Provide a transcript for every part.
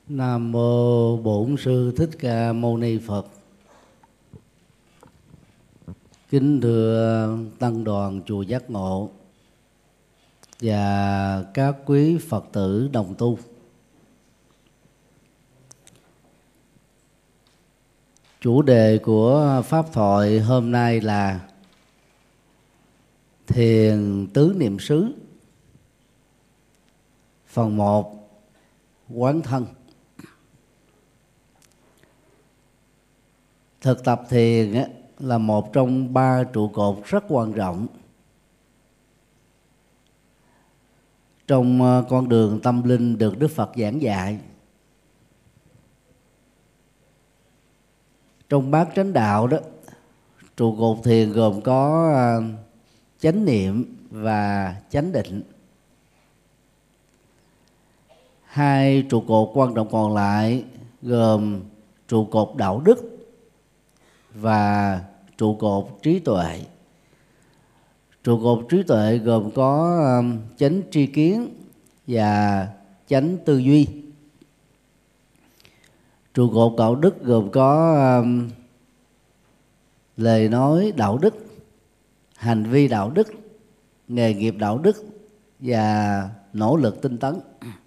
Nam mô Bổn Sư Thích Ca Mâu Ni Phật. Kính thưa tăng đoàn chùa Giác Ngộ và các quý Phật tử đồng tu. Chủ đề của pháp thoại hôm nay là thiền tứ niệm xứ. Phần 1, quán thân. Thực tập thiền là một trong 3 trụ cột rất quan trọng trong con đường tâm linh được Đức Phật giảng dạy. Trong bát chánh đạo đó, trụ cột thiền gồm có chánh niệm và chánh định. 2 trụ cột quan trọng còn lại gồm trụ cột đạo đức và trụ cột trí tuệ. Trụ cột trí tuệ gồm có chánh tri kiến và chánh tư duy. Trụ cột đạo đức gồm có lời nói đạo đức, hành vi đạo đức, nghề nghiệp đạo đức và nỗ lực tinh tấn.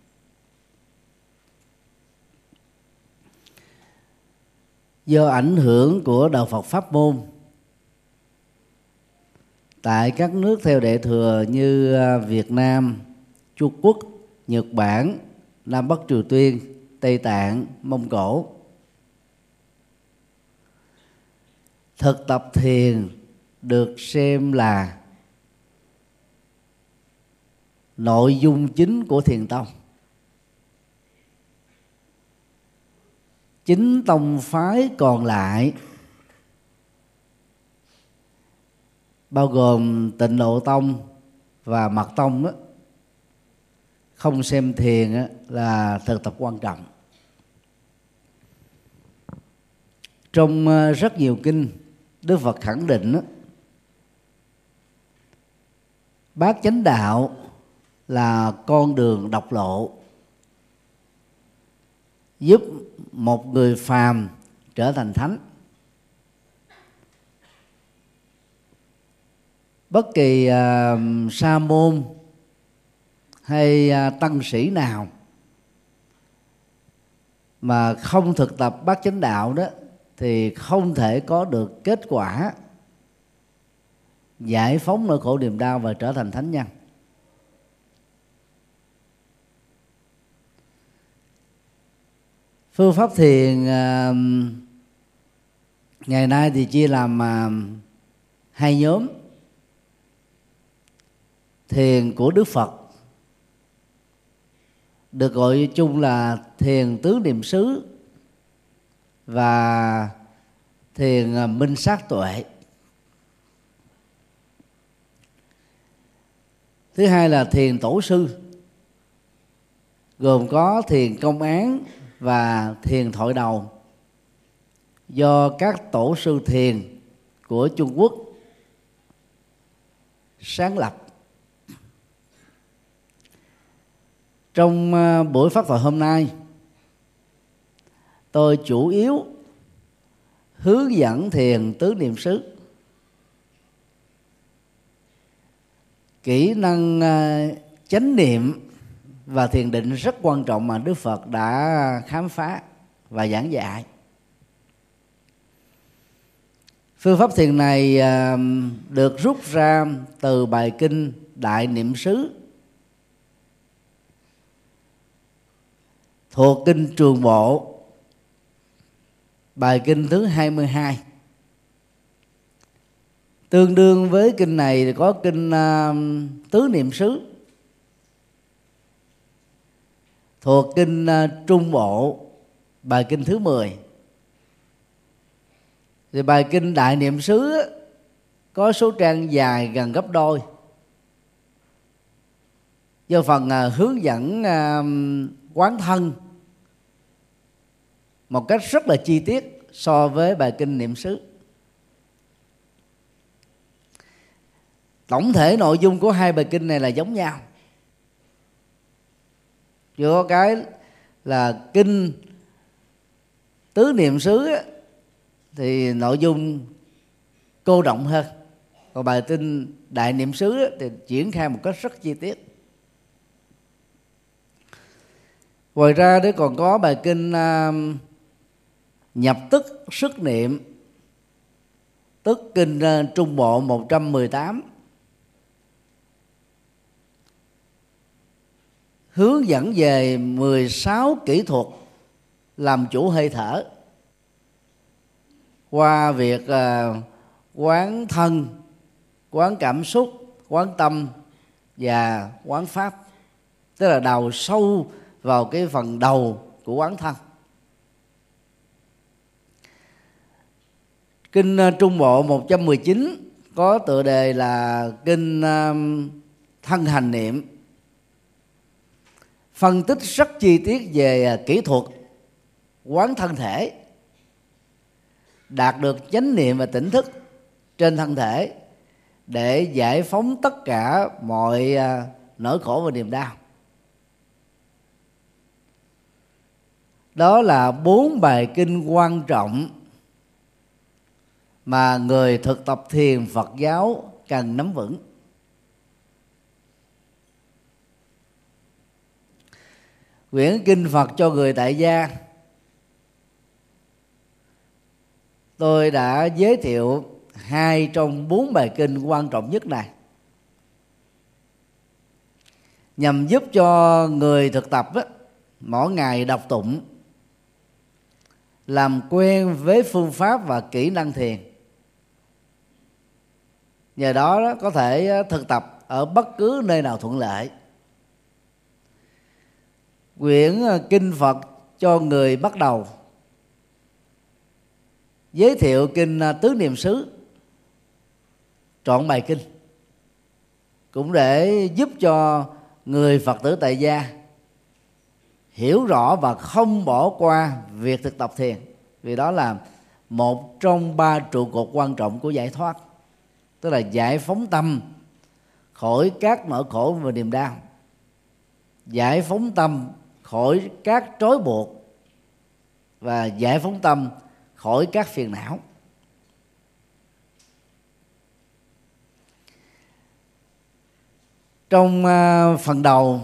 Do ảnh hưởng của đạo Phật pháp môn tại các nước theo Đại thừa như Việt Nam, Trung Quốc, Nhật Bản, Nam Bắc Triều Tiên, Tây Tạng, Mông Cổ, thực tập thiền được xem là nội dung chính của thiền tông. Chính tông phái còn lại bao gồm Tịnh Độ Tông và Mật Tông đó, không xem thiền là thực tập quan trọng. Trong rất nhiều kinh, Đức Phật khẳng định đó, bát chánh đạo là con đường độc lộ giúp một người phàm trở thành thánh. Bất kỳ sa môn hay tăng sĩ nào mà không thực tập bát chánh đạo đó thì không thể có được kết quả giải phóng nỗi khổ niềm đau và trở thành thánh nhân. Phương pháp thiền ngày nay thì chia làm 2 nhóm. Thiền của Đức Phật được gọi chung là thiền tứ niệm xứ và thiền minh sát tuệ. Thứ hai là thiền tổ sư, gồm có thiền công án và thiền thoại đầu do các tổ sư thiền của Trung Quốc sáng lập. Trong buổi pháp thoại hôm nay, tôi chủ yếu hướng dẫn thiền tứ niệm xứ. Kỹ năng chánh niệm và thiền định rất quan trọng mà Đức Phật đã khám phá và giảng dạy. Phương pháp thiền này được rút ra từ bài kinh Đại Niệm xứ thuộc kinh Trường Bộ, bài kinh thứ 22. Tương đương với kinh này thì có kinh Tứ Niệm xứ thuộc kinh Trung Bộ, bài kinh thứ 10. Thì bài kinh Đại Niệm xứ có số trang dài gần gấp đôi, do phần hướng dẫn quán thân một cách rất là chi tiết so với bài kinh Niệm xứ. Tổng thể nội dung của 2 bài kinh này là giống nhau, chỉ có cái là kinh tứ niệm xứ á, thì nội dung cô động hơn, còn bài kinh đại niệm xứ á, thì triển khai một cách rất chi tiết. Ngoài ra đấy còn có bài kinh nhập tức sức niệm, tức kinh Trung Bộ 118, hướng dẫn về 16 kỹ thuật làm chủ hơi thở qua việc quán thân, quán cảm xúc, quán tâm và quán pháp, tức là đào sâu vào cái phần đầu của quán thân. Kinh Trung Bộ 119 có tựa đề là kinh thân hành niệm, phân tích rất chi tiết về kỹ thuật quán thân thể, đạt được chánh niệm và tỉnh thức trên thân thể để giải phóng tất cả mọi nỗi khổ và niềm đau. Đó là 4 bài kinh quan trọng mà người thực tập thiền Phật giáo cần nắm vững. Quyển kinh Phật cho người tại gia tôi đã giới thiệu 2 trong 4 bài kinh quan trọng nhất này, nhằm giúp cho người thực tập mỗi ngày đọc tụng, làm quen với phương pháp và kỹ năng thiền. Nhờ đó có thể thực tập ở bất cứ nơi nào thuận lợi. Quyển kinh Phật cho người bắt đầu giới thiệu kinh tứ niệm xứ trọn bài kinh, cũng để giúp cho người Phật tử tại gia hiểu rõ và không bỏ qua việc thực tập thiền, vì đó là một trong 3 trụ cột quan trọng của giải thoát, tức là giải phóng tâm khỏi các nỗi khổ và niềm đau, giải phóng tâm khỏi các trói buộc và giải phóng tâm khỏi các phiền não. Trong phần đầu,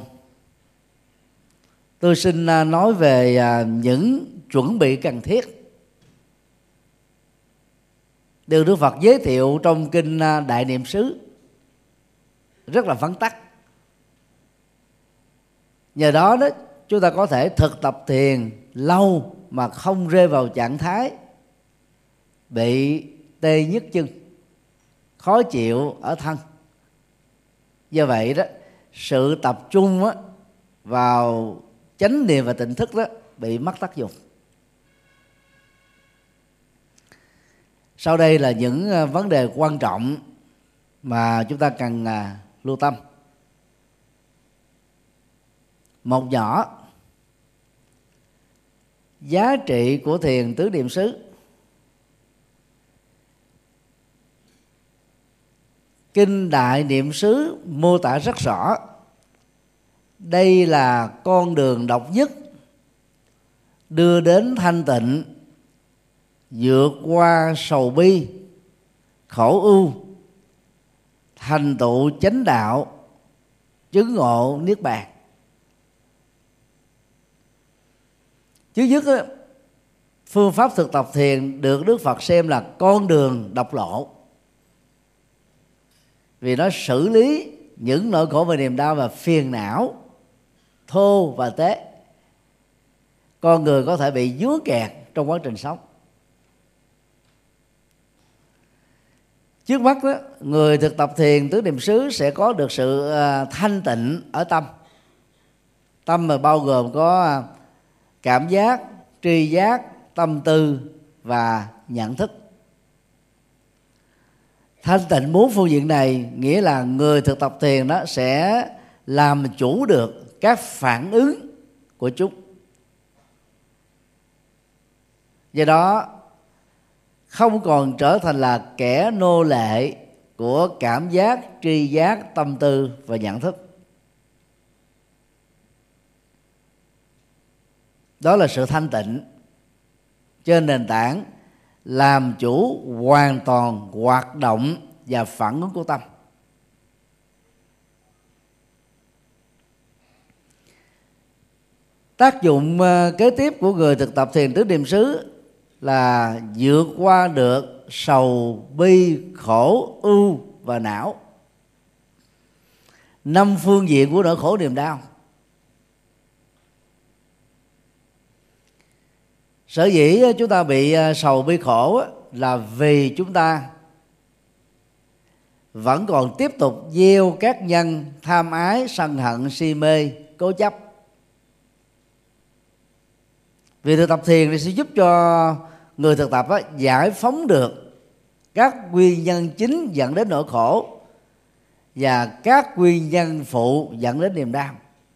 tôi xin nói về những chuẩn bị cần thiết được Đức Phật giới thiệu trong kinh Đại Niệm xứ rất là vắn tắt. Nhờ đó chúng ta có thể thực tập thiền lâu mà không rơi vào trạng thái bị tê nhức chân, khó chịu ở thân. Do vậy đó, sự tập trung vào chánh niệm và tỉnh thức đó bị mất tác dụng. Sau đây là những vấn đề quan trọng mà chúng ta cần lưu tâm. Một nhỏ, giá trị của thiền tứ niệm xứ. Kinh Đại Niệm xứ mô tả rất rõ đây là con đường độc nhất đưa đến thanh tịnh, vượt qua sầu bi, khổ ưu, thành tựu chánh đạo, chứng ngộ niết bàn. Trước nhất phương pháp thực tập thiền được Đức Phật xem là con đường độc lộ, vì nó xử lý những nỗi khổ và niềm đau và phiền não thô và tế con người có thể bị vướng kẹt trong quá trình sống. Trước mắt đó, người thực tập thiền tứ niệm xứ sẽ có được sự thanh tịnh ở tâm. Tâm mà bao gồm có cảm giác, tri giác, tâm tư và nhận thức. Thanh tịnh 4 phương diện này nghĩa là người thực tập thiền đó sẽ làm chủ được các phản ứng của chúng. Do đó không còn trở thành là kẻ nô lệ của cảm giác, tri giác, tâm tư và nhận thức. đó là sự thanh tịnh trên nền tảng làm chủ hoàn toàn hoạt động và phản ứng của tâm. Tác dụng kế tiếp của người thực tập thiền tứ niệm xứ là vượt qua được sầu, bi, khổ, ưu và não, 5 phương diện của nỗi khổ niềm đau. Sở dĩ chúng ta bị sầu, bi, khổ là vì chúng ta vẫn còn tiếp tục gieo các nhân tham ái, sân hận, si mê, cố chấp. Vì thực tập thiền thì sẽ giúp cho người thực tập giải phóng được các nguyên nhân chính dẫn đến nỗi khổ và các nguyên nhân phụ dẫn đến niềm đau.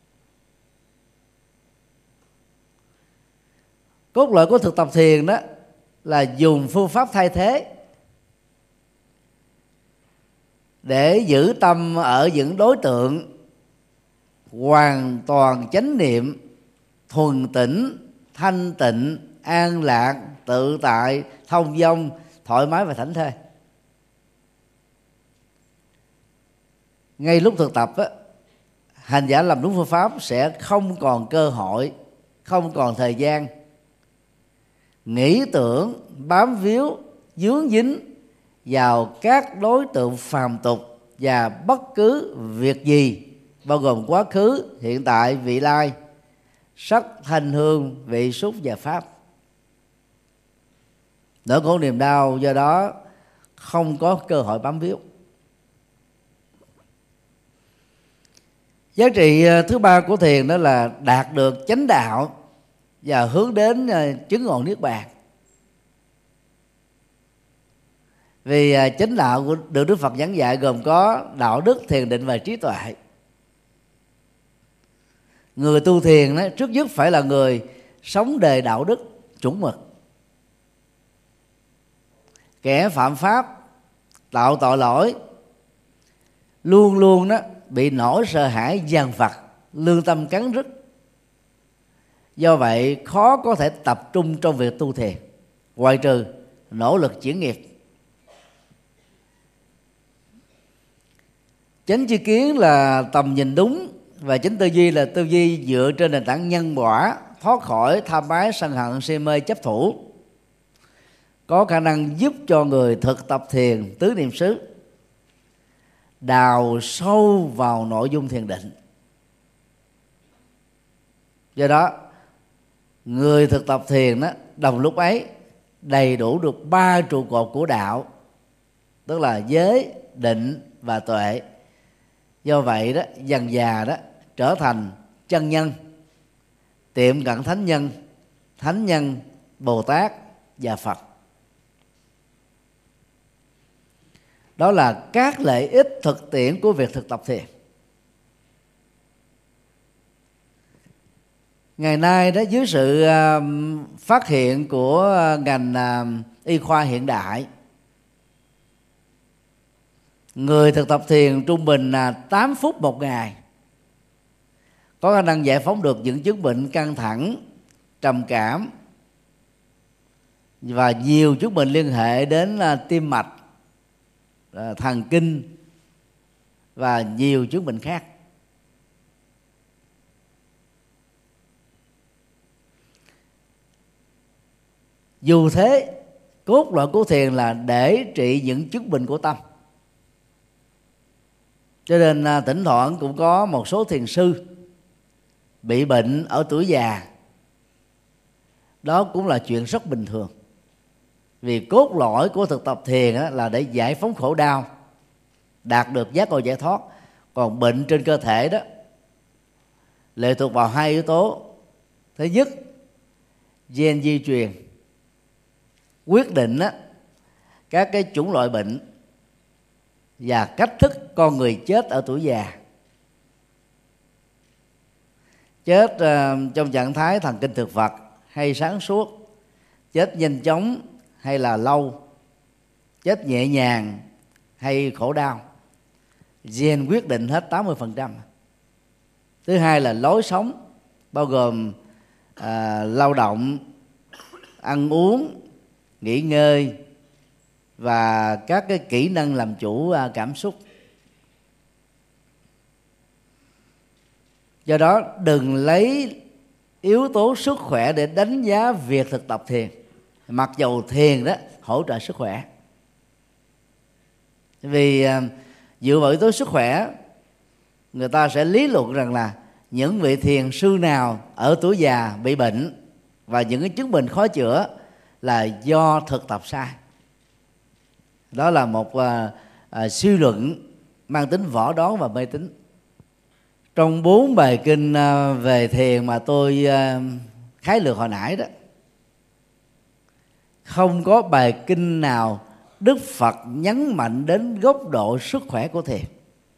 Cốt lõi của thực tập thiền đó là dùng phương pháp thay thế để giữ tâm ở những đối tượng hoàn toàn chánh niệm, thuần tĩnh, thanh tịnh, an lạc, tự tại, thông dong, thoải mái và thảnh thơi. Ngay lúc thực tập hành giả làm đúng phương pháp sẽ không còn cơ hội, không còn thời gian nghĩ tưởng, bám víu, dướng dính vào các đối tượng phàm tục và bất cứ việc gì, bao gồm quá khứ, hiện tại, vị lai, sắc, thanh, hương, vị, xúc và pháp. Nỗi khổ niềm đau do đó không có cơ hội bám víu. Giá trị thứ ba của thiền đó là đạt được chánh đạo và hướng đến chứng ngộ niết bàn. Vì chánh đạo của được Đức Phật giảng dạy gồm có đạo đức, thiền định và trí tuệ. Người tu thiền đó, trước nhất phải là người sống đề đạo đức chuẩn mực. Kẻ phạm pháp, tạo tội lỗi luôn luôn đó bị nỗi sợ hãi dằn vặt, lương tâm cắn rứt. Do vậy khó có thể tập trung trong việc tu thiền, ngoại trừ nỗ lực chuyển nghiệp. Chánh tri kiến là tầm nhìn đúng, và chánh tư duy là tư duy dựa trên nền tảng nhân quả, thoát khỏi tham ái, sân hận, si mê, chấp thủ, có khả năng giúp cho người thực tập thiền tứ niệm xứ đào sâu vào nội dung thiền định. Do đó người thực tập thiền đó đồng lúc ấy đầy đủ được 3 trụ cột của đạo, tức là giới, định và tuệ. Do vậy đó dần dà đó trở thành chân nhân, tiệm cận thánh nhân, Bồ Tát và Phật. Đó là các lợi ích thực tiễn của việc thực tập thiền. Ngày nay đó, dưới sự phát hiện của ngành y khoa hiện đại, người thực tập thiền trung bình là 8 phút một ngày có khả năng giải phóng được những chứng bệnh căng thẳng, trầm cảm và nhiều chứng bệnh liên hệ đến tim mạch, thần kinh và nhiều chứng bệnh khác. Dù thế, cốt lõi của thiền là để trị những chứng bệnh của tâm. Cho nên thỉnh thoảng cũng có một số thiền sư bị bệnh ở tuổi già. Đó cũng là chuyện rất bình thường. Vì cốt lõi của thực tập thiền là để giải phóng khổ đau, đạt được giác ngộ giải thoát. Còn bệnh trên cơ thể đó lệ thuộc vào 2 yếu tố. Thứ nhất, gen di truyền quyết định các cái chủng loại bệnh và cách thức con người chết ở tuổi già. Chết trong trạng thái thần kinh thực vật hay sáng suốt, chết nhanh chóng hay là lâu, chết nhẹ nhàng hay khổ đau, gen quyết định hết 80%. Thứ hai là lối sống, bao gồm lao động, ăn uống, nghỉ ngơi và các cái kỹ năng làm chủ cảm xúc. Do đó đừng lấy yếu tố sức khỏe để đánh giá việc thực tập thiền, mặc dầu thiền đó hỗ trợ sức khỏe. Vì dựa vào yếu tố sức khỏe, người ta sẽ lý luận rằng là những vị thiền sư nào ở tuổi già bị bệnh và những cái chứng bệnh khó chữa là do thực tập sai. Đó là một suy luận mang tính võ đoán và mê tín. Trong 4 bài kinh về thiền mà tôi khái lược hồi nãy đó, không có bài kinh nào Đức Phật nhấn mạnh đến góc độ sức khỏe của thiền.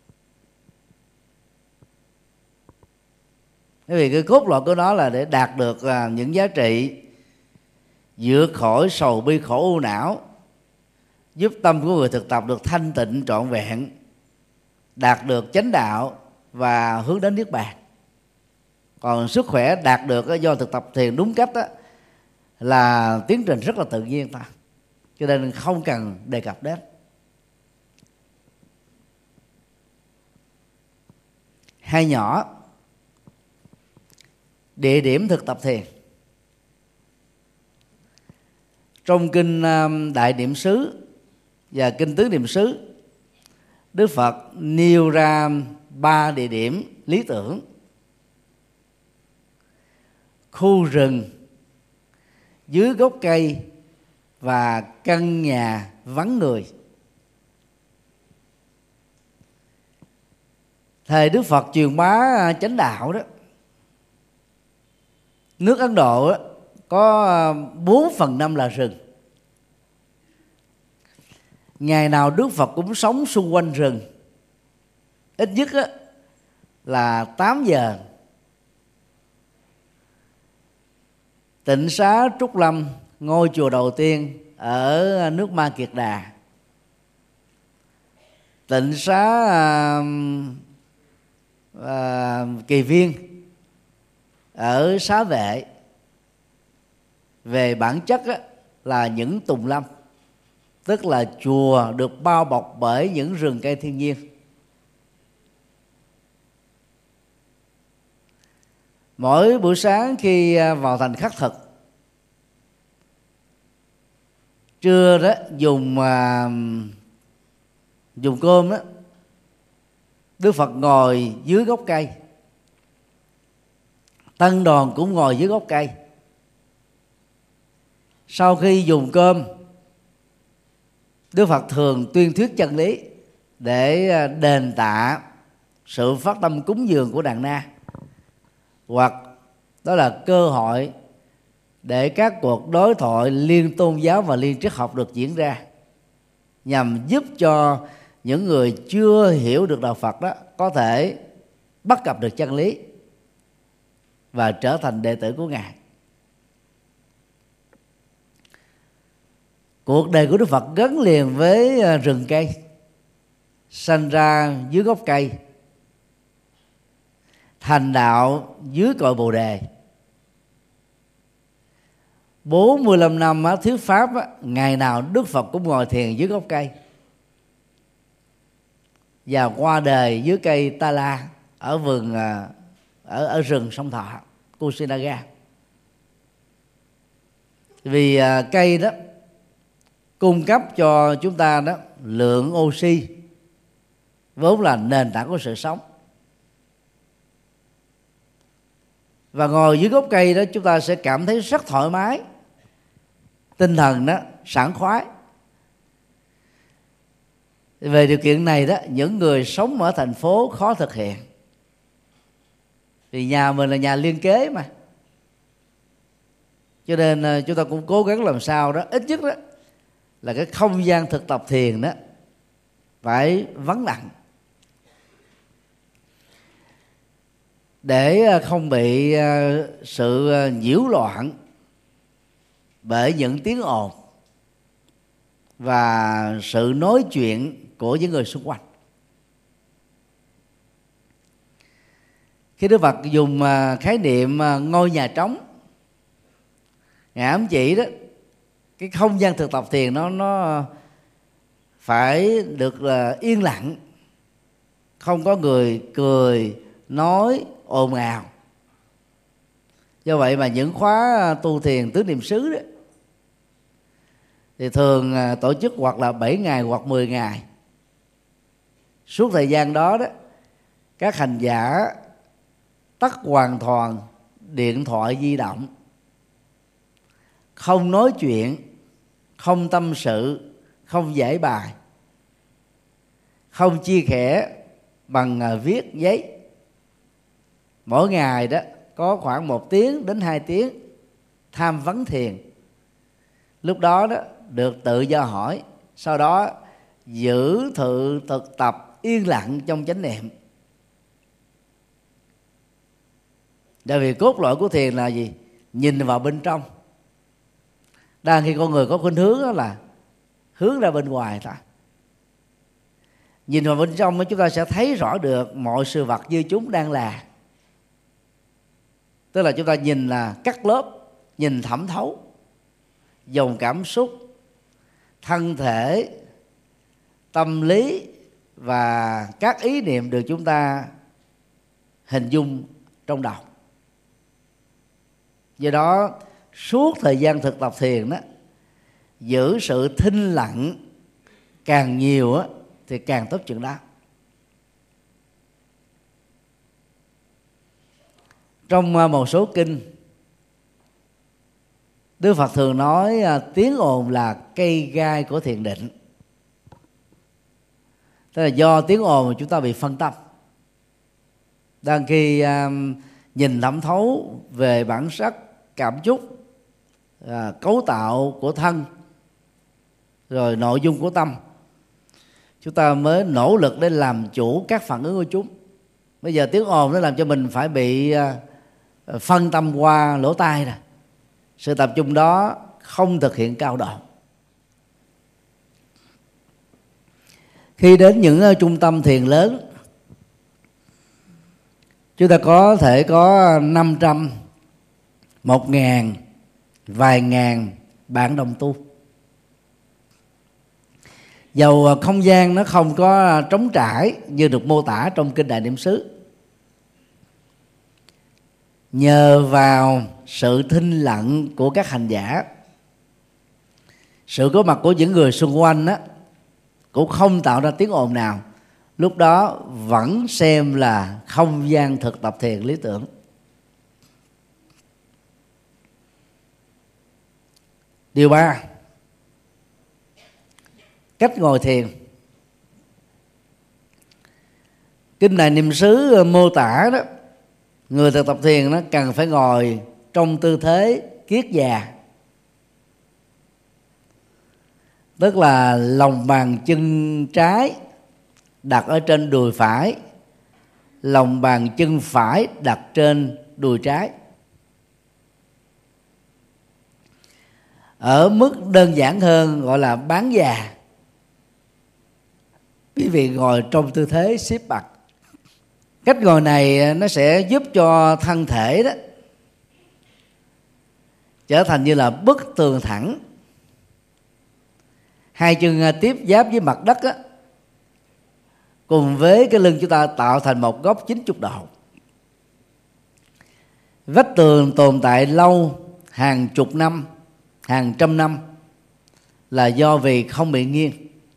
Bởi vì cái cốt lõi của nó là để đạt được những giá trị vượt khỏi sầu bi khổ ưu não, giúp tâm của người thực tập được thanh tịnh trọn vẹn, đạt được chánh đạo và hướng đến niết bàn. Còn sức khỏe đạt được do thực tập thiền đúng cách đó, là tiến trình rất là tự nhiên ta, cho nên không cần đề cập đến. Hai nhỏ, địa điểm thực tập thiền. Trong kinh Đại Niệm xứ và kinh Tứ Niệm xứ, Đức Phật nêu ra 3 địa điểm lý tưởng: khu rừng, dưới gốc cây và căn nhà vắng người. Thời Đức Phật truyền bá chánh đạo đó, nước Ấn Độ đó, có 4/5 là rừng. Ngày nào Đức Phật cũng sống xung quanh rừng, ít nhất là 8 giờ. Tịnh xá Trúc Lâm, ngôi chùa đầu tiên ở nước Ma Kiệt Đà. Tịnh xá Kỳ Viên ở Xá Vệ, về bản chất là những tùng lâm, tức là chùa được bao bọc bởi những rừng cây thiên nhiên. Mỗi buổi sáng khi vào thành khất thực, trưa đó dùng cơm đó, Đức Phật ngồi dưới gốc cây, tăng đoàn cũng ngồi dưới gốc cây. Sau khi dùng cơm, Đức Phật thường tuyên thuyết chân lý để đền tạ sự phát tâm cúng dường của đàn na, hoặc đó là cơ hội để các cuộc đối thoại liên tôn giáo và liên triết học được diễn ra, nhằm giúp cho những người chưa hiểu được đạo Phật đó có thể bắt gặp được chân lý và trở thành đệ tử của Ngài. Cuộc đời của Đức Phật gắn liền với rừng cây, sanh ra dưới gốc cây, thành đạo dưới cội Bồ Đề. 45 năm thuyết pháp, ngày nào Đức Phật cũng ngồi thiền dưới gốc cây, và qua đời dưới cây Ta La ở vườn ở rừng Sông Thọ, Kusinaga. Vì cây đó cung cấp cho chúng ta đó lượng oxy vốn là nền tảng của sự sống. Và ngồi dưới gốc cây đó, chúng ta sẽ cảm thấy rất thoải mái, tinh thần đó sảng khoái. Về điều kiện này đó, những người sống ở thành phố khó thực hiện, vì nhà mình là nhà liên kế mà, cho nên chúng ta cũng cố gắng làm sao đó ít nhất đó là cái không gian thực tập thiền đó phải vắng lặng, để không bị sự nhiễu loạn bởi những tiếng ồn và sự nói chuyện của những người xung quanh. Khi Đức Phật dùng khái niệm ngôi nhà trống Ngài ám chỉ đó, cái không gian thực tập thiền nó phải được là yên lặng, không có người cười nói ồn ào. Do vậy mà những khóa tu thiền tứ niệm xứ đó thì thường tổ chức hoặc là 7 ngày hoặc 10 ngày. Suốt thời gian đó các hành giả tắt hoàn toàn điện thoại di động, không nói chuyện, không tâm sự, không giải bài, không chia sẻ bằng viết giấy. Mỗi ngày đó có khoảng 1 tiếng đến 2 tiếng tham vấn thiền. Lúc đó được tự do hỏi, sau đó giữ thực tập yên lặng trong chánh niệm. Tại vì cốt lõi của thiền là gì? Nhìn vào bên trong. Đang khi con người có khuynh hướng đó là hướng ra bên ngoài ta. Nhìn vào bên trong chúng ta sẽ thấy rõ được mọi sự vật như chúng đang là. Tức là chúng ta nhìn là cắt lớp, nhìn thẩm thấu dòng cảm xúc, thân thể, tâm lý và các ý niệm được chúng ta hình dung trong đầu. Do đó suốt thời gian thực tập thiền đó, giữ sự thinh lặng càng nhiều thì càng tốt chừng đó. Trong một số kinh, Đức Phật thường nói tiếng ồn là cây gai của thiền định. Tức là do tiếng ồn mà chúng ta bị phân tâm. Đang khi nhìn thẩm thấu về bản sắc, cảm xúc, cấu tạo của thân, rồi nội dung của tâm, chúng ta mới nỗ lực để làm chủ các phản ứng của chúng. Bây giờ tiếng ồn nó làm cho mình phải bị phân tâm qua lỗ tai nè. Sự tập trung đó không thực hiện cao độ. Khi đến những trung tâm thiền lớn, chúng ta có thể có 500, 1.000, vài ngàn bạn đồng tu. Dầu không gian nó không có trống trải như được mô tả trong kinh Đại Niệm xứ, nhờ vào sự thinh lặng của các hành giả, sự có mặt của những người xung quanh cũng không tạo ra tiếng ồn nào, lúc đó vẫn xem là không gian thực tập thiền lý tưởng. Điều 3, cách ngồi thiền. Kinh Đại Niệm xứ mô tả đó, người thực tập thiền nó cần phải ngồi trong tư thế kiết già, tức là lòng bàn chân trái đặt ở trên đùi phải, lòng bàn chân phải đặt trên đùi trái. Ở mức đơn giản hơn gọi là bán già, quý vị ngồi trong tư thế xếp bằng. Cách ngồi này nó sẽ giúp cho thân thể đó trở thành như là bức tường thẳng, hai chân tiếp giáp với mặt đất cùng với cái lưng chúng ta tạo thành một góc 90 độ. Vách tường tồn tại lâu hàng chục năm, hàng trăm năm là do vì không bị nghiêng.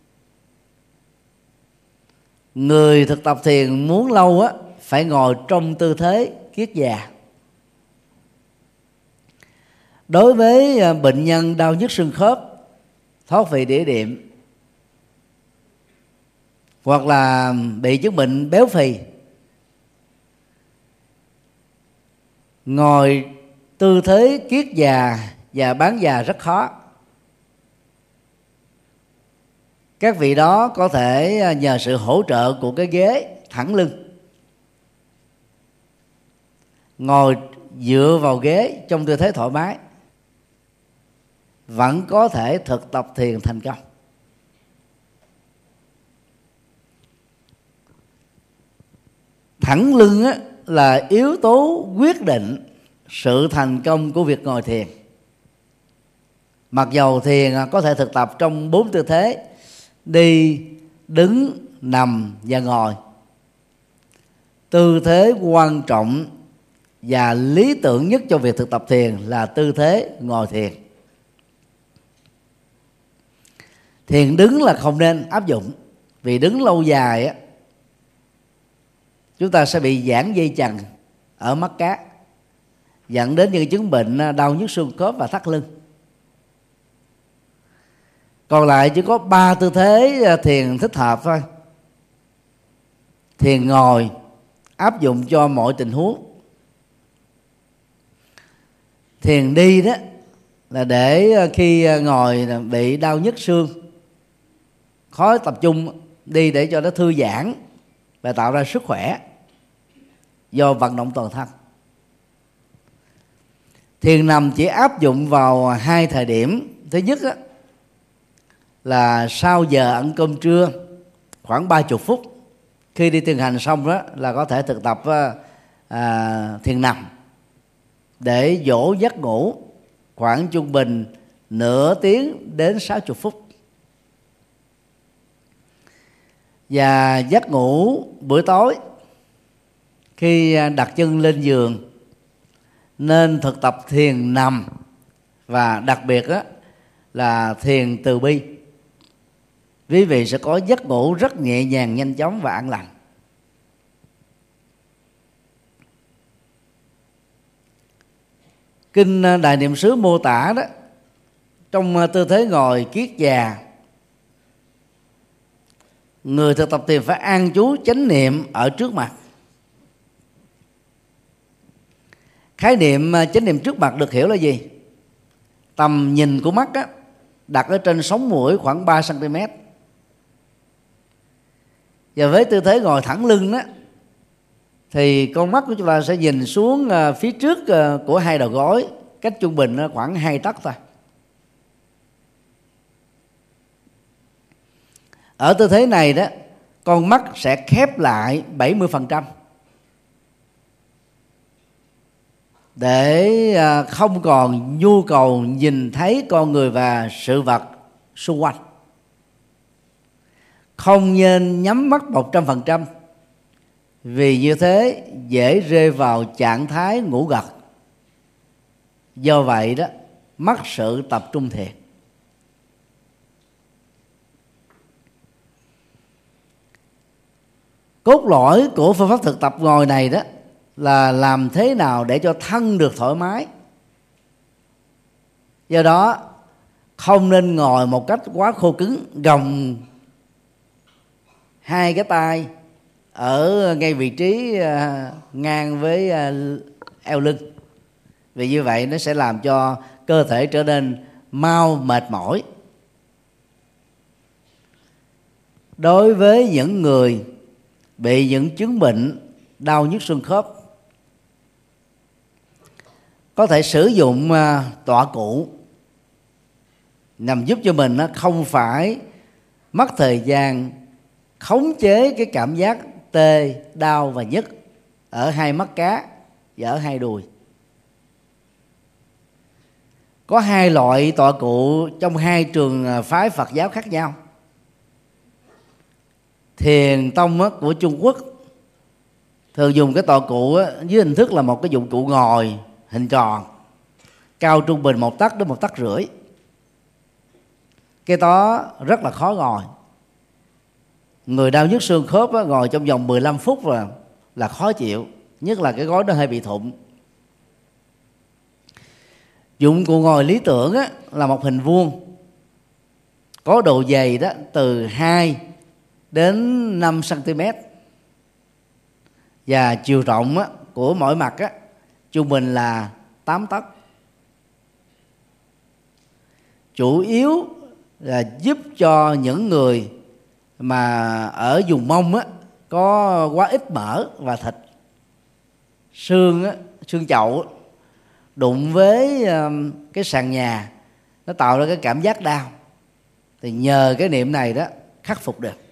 Người thực tập thiền muốn lâu phải ngồi trong tư thế kiết già. Đối với bệnh nhân đau nhức xương khớp, thoát vị đĩa đệm, hoặc là bị chứng bệnh béo phì, ngồi tư thế kiết già và bán già rất khó. Các vị đó có thể nhờ sự hỗ trợ của cái ghế thẳng lưng, ngồi dựa vào ghế trong tư thế thoải mái, vẫn có thể thực tập thiền thành công. Thẳng lưng là yếu tố quyết định sự thành công của việc ngồi thiền. Mặc dầu thiền có thể thực tập trong 4 tư thế: đi, đứng, nằm và ngồi. Tư thế quan trọng và lý tưởng nhất cho việc thực tập thiền là tư thế ngồi thiền. Thiền đứng là không nên áp dụng, vì đứng lâu dài á, chúng ta sẽ bị giãn dây chằng ở mắt cá, dẫn đến những chứng bệnh đau nhức xương khớp và thắt lưng. Còn lại chỉ có 3 tư thế thiền thích hợp thôi. Thiền ngồi áp dụng cho mọi tình huống. Thiền đi đó là để khi ngồi bị đau nhức xương, khó tập trung, đi để cho nó thư giãn và tạo ra sức khỏe do vận động toàn thân. Thiền nằm chỉ áp dụng vào 2 thời điểm. Thứ nhất á, là sau giờ ăn cơm trưa khoảng 30 phút, khi đi thiền hành xong đó là có thể thực tập thiền nằm để dỗ giấc ngủ khoảng trung bình nửa tiếng đến 60 phút. Và giấc ngủ buổi tối khi đặt chân lên giường nên thực tập thiền nằm, và đặc biệt đó là thiền từ bi. Quý vị sẽ có giấc ngủ rất nhẹ nhàng, nhanh chóng và an lành. Kinh Đại Niệm xứ mô tả đó, trong tư thế ngồi kiết già, người thực tập thiền phải an trú chánh niệm ở trước mặt. Khái niệm chánh niệm trước mặt được hiểu là gì? Tầm nhìn của mắt á, đặt ở trên sống mũi khoảng 3 cm. Và với tư thế ngồi thẳng lưng đó, thì con mắt của chúng ta sẽ nhìn xuống phía trước của 2 đầu gối, cách trung bình khoảng 2 tấc thôi. Ở tư thế này đó, con mắt sẽ khép lại 70% để không còn nhu cầu nhìn thấy con người và sự vật xung quanh. Không nên nhắm mắt 100%, vì như thế dễ rơi vào trạng thái ngủ gật. Do vậy đó, mất sự tập trung thiền. Cốt lõi của phương pháp thực tập ngồi này đó là làm thế nào để cho thân được thoải mái. Do đó không nên ngồi một cách quá khô cứng, gồng 2 cái tay ở ngay vị trí ngang với eo lưng, vì như vậy nó sẽ làm cho cơ thể trở nên mau mệt mỏi. Đối với những người bị những chứng bệnh đau nhức xương khớp, có thể sử dụng tọa cụ nhằm giúp cho mình không phải mất thời gian khống chế cái cảm giác tê, đau và nhức ở 2 mắt cá và ở 2 đùi. Có 2 loại tọa cụ trong 2 trường phái Phật giáo khác nhau. Thiền tông của Trung Quốc thường dùng cái tọa cụ dưới hình thức là một cái dụng cụ ngồi hình tròn, cao trung bình 1 tấc đến 1,5 tấc. Cái đó rất là khó ngồi. Người đau nhức xương khớp ngồi trong vòng 15 phút là khó chịu, nhất là cái gối nó hơi bị thụng. Dụng cụ ngồi lý tưởng là một hình vuông, có độ dày đó từ 2 đến 5 cm, và chiều rộng của mỗi mặt trung bình là 8 tấc. Chủ yếu là giúp cho những người mà ở vùng mông có quá ít mỡ và thịt, xương chậu đụng với cái sàn nhà nó tạo ra cái cảm giác đau, thì nhờ cái niệm này đó khắc phục được.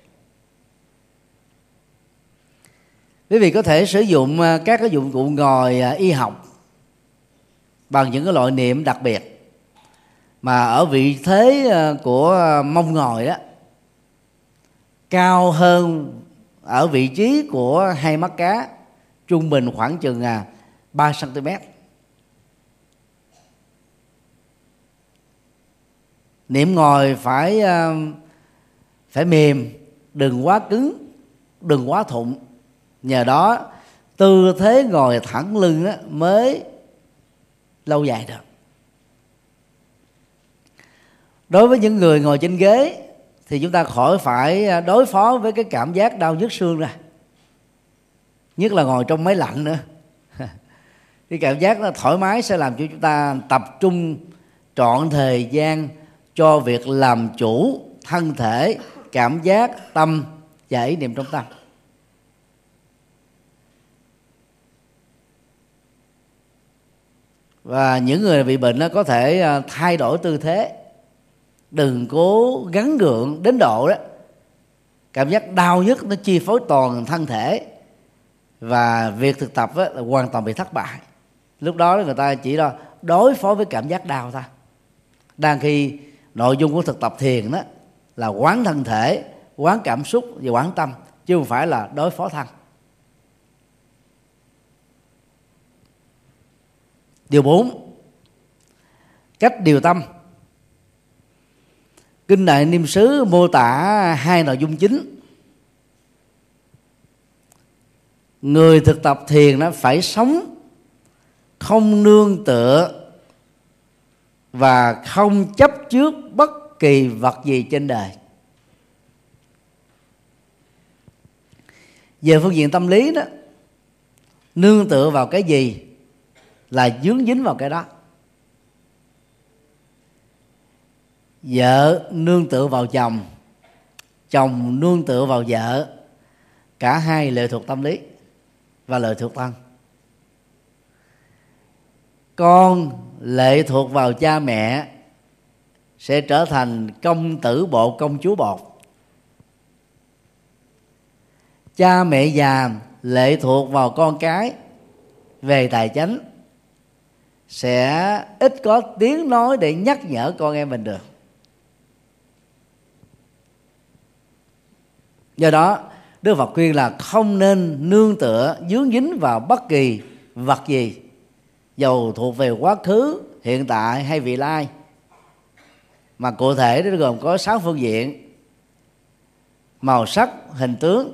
Quý vị có thể sử dụng các cái dụng cụ ngồi y học bằng những cái loại niệm đặc biệt. mà ở vị thế của mông ngồi đó cao hơn ở vị trí của hai mắt cá, trung bình khoảng chừng 3 cm. Niệm ngồi phải mềm, đừng quá cứng, đừng quá thụng. Nhờ đó tư thế ngồi thẳng lưng đó mới lâu dài được. Đối với những người ngồi trên ghế thì chúng ta khỏi phải đối phó với cái cảm giác đau nhức xương ra, nhất là ngồi trong máy lạnh nữa. Cái cảm giác nó thoải mái sẽ làm cho chúng ta tập trung trọn thời gian cho việc làm chủ thân thể, cảm giác, tâm và ý niệm trong tâm. Và những người bị bệnh nó có thể thay đổi tư thế, đừng cố gắng gượng đến độ đó cảm giác đau nhức nó chi phối toàn thân thể, và việc thực tập là hoàn toàn bị thất bại. Lúc đó người ta chỉ là đối phó với cảm giác đau thôi, đang khi nội dung của thực tập thiền đó là quán thân thể, quán cảm xúc và quán tâm, chứ không phải là đối phó thân. Điều 4, cách điều tâm. Kinh Đại Niêm xứ mô tả 2 nội dung chính. Người thực tập thiền nó phải sống không nương tựa và không chấp trước bất kỳ vật gì trên đời. Về phương diện tâm lý đó, nương tựa vào cái gì là dướng dính vào cái đó. Vợ nương tựa vào chồng, chồng nương tựa vào vợ, cả hai lệ thuộc tâm lý và lệ thuộc thân. Con lệ thuộc vào cha mẹ sẽ trở thành công tử bột, công chúa bột. Cha mẹ già lệ thuộc vào con cái về tài chánh sẽ ít có tiếng nói để nhắc nhở con em mình được. Do đó Đức Phật khuyên là không nên nương tựa dướng dính vào bất kỳ vật gì, dầu thuộc về quá khứ, hiện tại hay vị lai. Mà cụ thể nó gồm có 6 phương diện: màu sắc, hình tướng,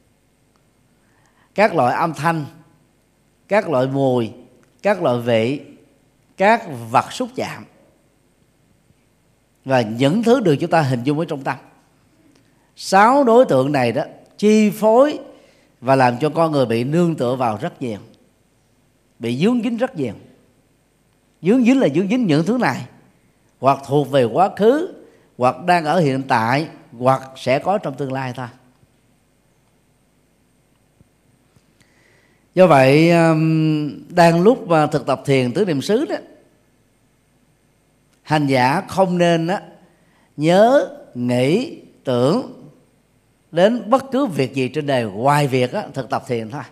các loại âm thanh, các loại mùi, các loại vị, các vật xúc chạm, và những thứ được chúng ta hình dung ở trong tâm. 6 đối tượng này đó chi phối và làm cho con người bị nương tựa vào rất nhiều, bị dướng dính rất nhiều. Dướng dính là dướng dính những thứ này, hoặc thuộc về quá khứ, hoặc đang ở hiện tại, hoặc sẽ có trong tương lai thôi. Do vậy đang lúc thực tập thiền tứ niệm xứ đó, hành giả không nên nhớ, nghĩ, tưởng đến bất cứ việc gì trên đời ngoài việc thực tập thiền thôi.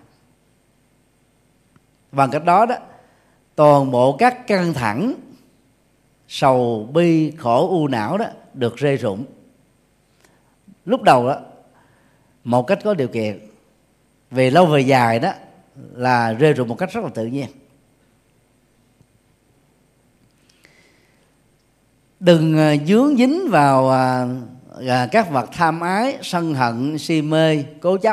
Bằng cách đó toàn bộ các căng thẳng, sầu bi, khổ, u não đó được rơi rụng. Lúc đầu đó một cách có điều kiện, về lâu về dài đó là rơi rụng một cách rất là tự nhiên. Đừng dướng dính vào các vật tham ái, sân hận, si mê, cố chấp.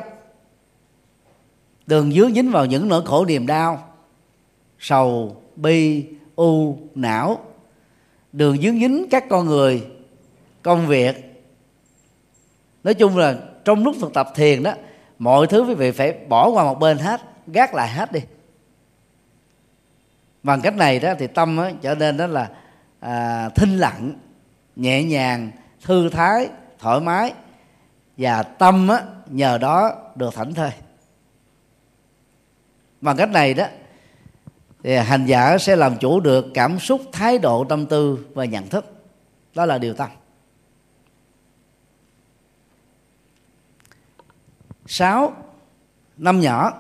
Đừng dướng dính vào những nỗi khổ niềm đau, sầu, bi, u, não. Đừng dướng dính các con người, công việc. Nói chung là trong lúc thực tập thiền đó, mọi thứ quý vị phải bỏ qua một bên hết, gác lại hết đi. Bằng cách này đó thì tâm trở nên đó là thinh lặng, nhẹ nhàng, thư thái, thoải mái, và tâm nhờ đó được thảnh thơi. Bằng cách này đó thì hành giả sẽ làm chủ được cảm xúc, thái độ, tâm tư và nhận thức. Đó là điều tâm. 6. Năm nhỏ.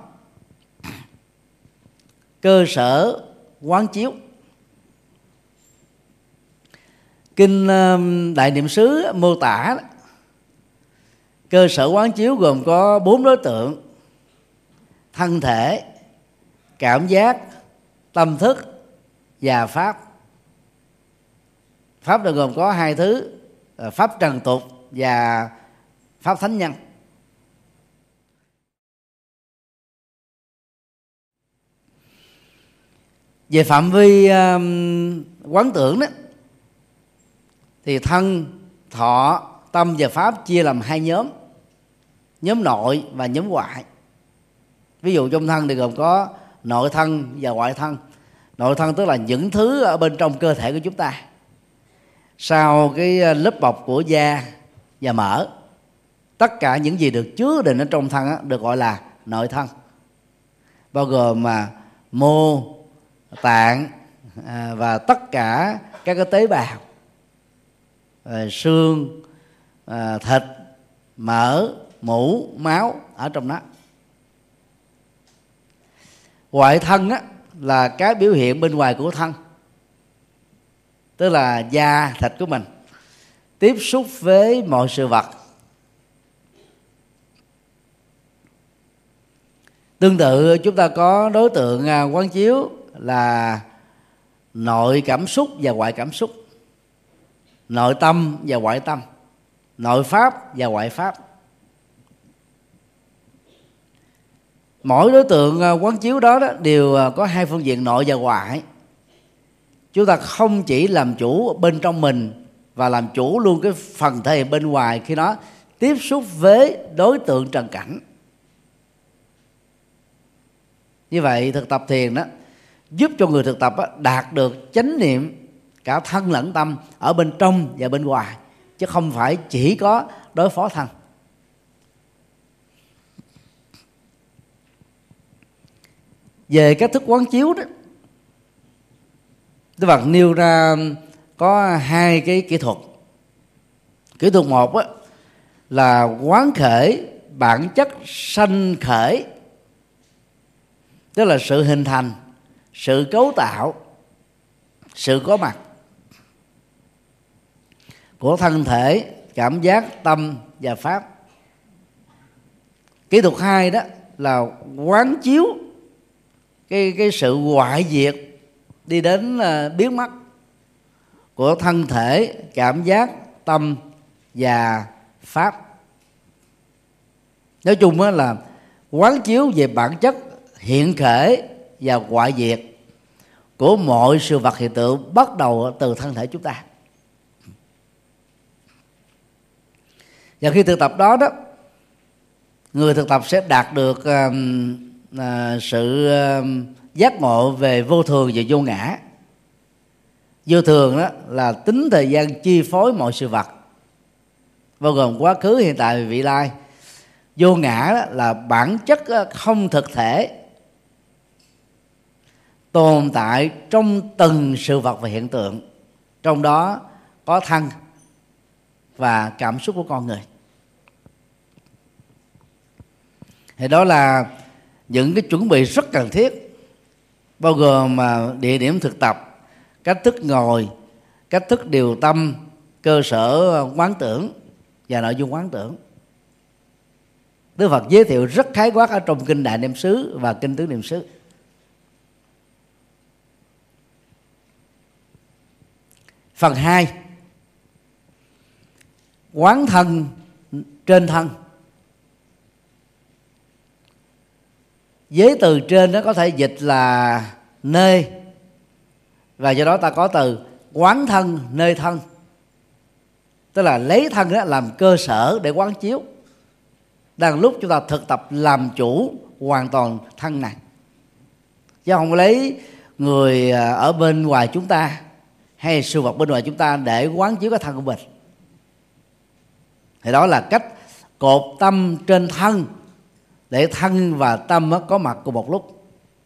Cơ sở quán chiếu. Kinh Đại Niệm xứ mô tả cơ sở quán chiếu gồm có 4 đối tượng: thân thể, cảm giác, tâm thức và pháp. Pháp là gồm có 2 thứ: pháp trần tục và pháp thánh nhân. Về phạm vi quán tưởng đó, thì thân, thọ, tâm và pháp chia làm 2 nhóm: nhóm nội và nhóm ngoại. Ví dụ trong thân thì gồm có nội thân và ngoại thân. Nội thân tức là những thứ ở bên trong cơ thể của chúng ta, sau cái lớp bọc của da và mỡ. Tất cả những gì được chứa đựng ở trong thân được gọi là nội thân, bao gồm mô, tạng và tất cả các cái tế bào, xương, thịt, mỡ, mũ, máu ở trong đó. Ngoại thân là cái biểu hiện bên ngoài của thân, tức là da thịt của mình tiếp xúc với mọi sự vật. Tương tự chúng ta có đối tượng quán chiếu là nội cảm xúc và ngoại cảm xúc, nội tâm và ngoại tâm, nội pháp và ngoại pháp. Mỗi đối tượng quán chiếu đó đều có 2 phương diện nội và ngoại. Chúng ta không chỉ làm chủ bên trong mình và làm chủ luôn cái phần thể hiện bên ngoài khi nó tiếp xúc với đối tượng trần cảnh. Như vậy thực tập thiền đó giúp cho người thực tập đạt được chánh niệm cả thân lẫn tâm ở bên trong và bên ngoài, chứ không phải chỉ có đối phó thân. Về cách thức quán chiếu đó, Đức Phật nêu ra có 2 cái kỹ thuật. Kỹ thuật một là quán khởi bản chất sanh khởi, tức là sự hình thành, sự cấu tạo, sự có mặt của thân thể, cảm giác, tâm và pháp. Kỹ thuật 2 đó là quán chiếu cái sự hoại diệt đi đến biến mất của thân thể, cảm giác, tâm và pháp. Nói chung là quán chiếu về bản chất hiện khởi và hoại diệt của mọi sự vật hiện tượng bắt đầu từ thân thể chúng ta. Và khi thực tập đó người thực tập sẽ đạt được sự giác ngộ về vô thường và vô ngã. Vô thường đó là tính thời gian chi phối mọi sự vật, bao gồm quá khứ, hiện tại và vị lai. Vô ngã đó là bản chất không thực thể tồn tại trong từng sự vật và hiện tượng, trong đó có thân và cảm xúc của con người. Thì đó là những cái chuẩn bị rất cần thiết, bao gồm địa điểm thực tập, cách thức ngồi, cách thức điều tâm, cơ sở quán tưởng và nội dung quán tưởng. Đức Phật giới thiệu rất khái quát ở trong kinh Đại Niệm xứ và kinh Tứ Niệm xứ. Phần 2, quán thân trên thân. Với từ trên nó có thể dịch là nơi, và do đó ta có từ quán thân nơi thân, tức là lấy thân đó làm cơ sở để quán chiếu. Đang lúc chúng ta thực tập làm chủ hoàn toàn thân này, chứ không lấy người ở bên ngoài chúng ta hay sự vật bên ngoài chúng ta để quán chiếu cái thân của mình. Thì đó là cách cột tâm trên thân để thân và tâm có mặt cùng một lúc.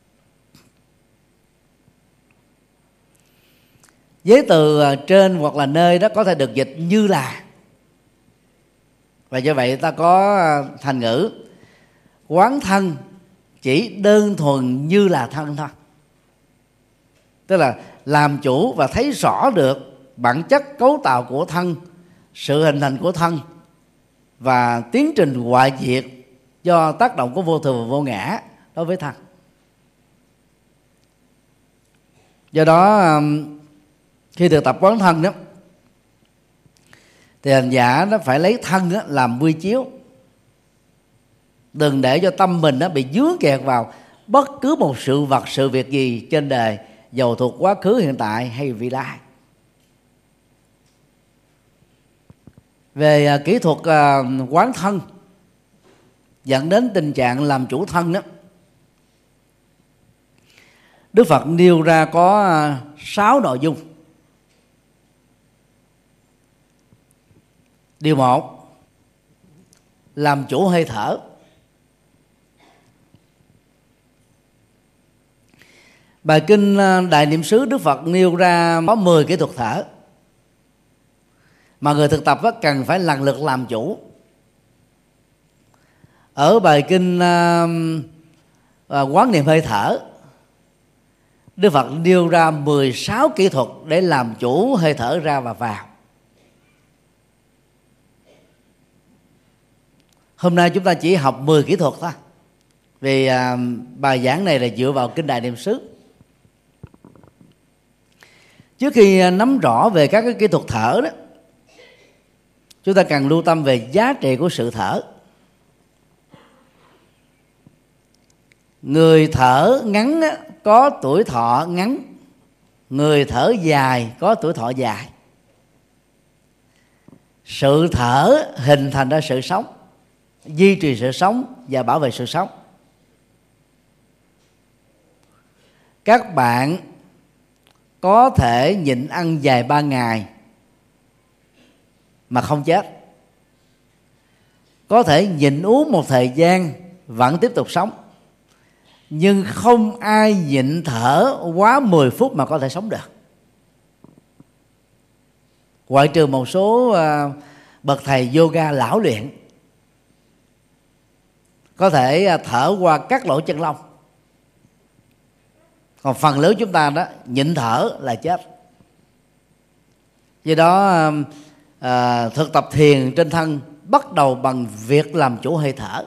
Với từ trên hoặc là nơi đó có thể được dịch như là, và do vậy ta có thành ngữ quán thân chỉ đơn thuần như là thân thôi, tức là làm chủ và thấy rõ được bản chất cấu tạo của thân, sự hình thành của thân và tiến trình hoại diệt do tác động của vô thường và vô ngã đối với thân. Do đó khi thực tập quán thân đó, thì hành giả nó phải lấy thân đó làm quy chiếu, đừng để cho tâm mình nó bị dướng kẹt vào bất cứ một sự vật, sự việc gì trên đời, dầu thuộc quá khứ, hiện tại hay vị lai. Về kỹ thuật quán thân dẫn đến tình trạng làm chủ thân đó, Đức Phật nêu ra có 6 nội dung. Điều 1, làm chủ hơi thở. Bài kinh Đại Niệm xứ Đức Phật nêu ra có 10 kỹ thuật thở mà người thực tập cần phải lần lượt làm chủ. Ở bài kinh Quán Niệm Hơi Thở, Đức Phật nêu ra 16 kỹ thuật để làm chủ hơi thở ra và vào. Hôm nay chúng ta chỉ học 10 kỹ thuật thôi, vì bài giảng này là dựa vào kinh Đại Niệm xứ. Trước khi nắm rõ về các cái kỹ thuật thở đó, chúng ta cần lưu tâm về giá trị của sự thở. Người thở ngắn có tuổi thọ ngắn, người thở dài có tuổi thọ dài. Sự thở hình thành ra sự sống, duy trì sự sống và bảo vệ sự sống. Các bạn có thể nhịn ăn dài 3 ngày mà không chết, có thể nhịn uống một thời gian vẫn tiếp tục sống, nhưng không ai nhịn thở quá 10 phút mà có thể sống được, ngoại trừ một số bậc thầy yoga lão luyện có thể thở qua các lỗ chân lông. Còn phần lớn chúng ta đó nhịn thở là chết. Do đó thực tập thiền trên thân bắt đầu bằng việc làm chủ hơi thở.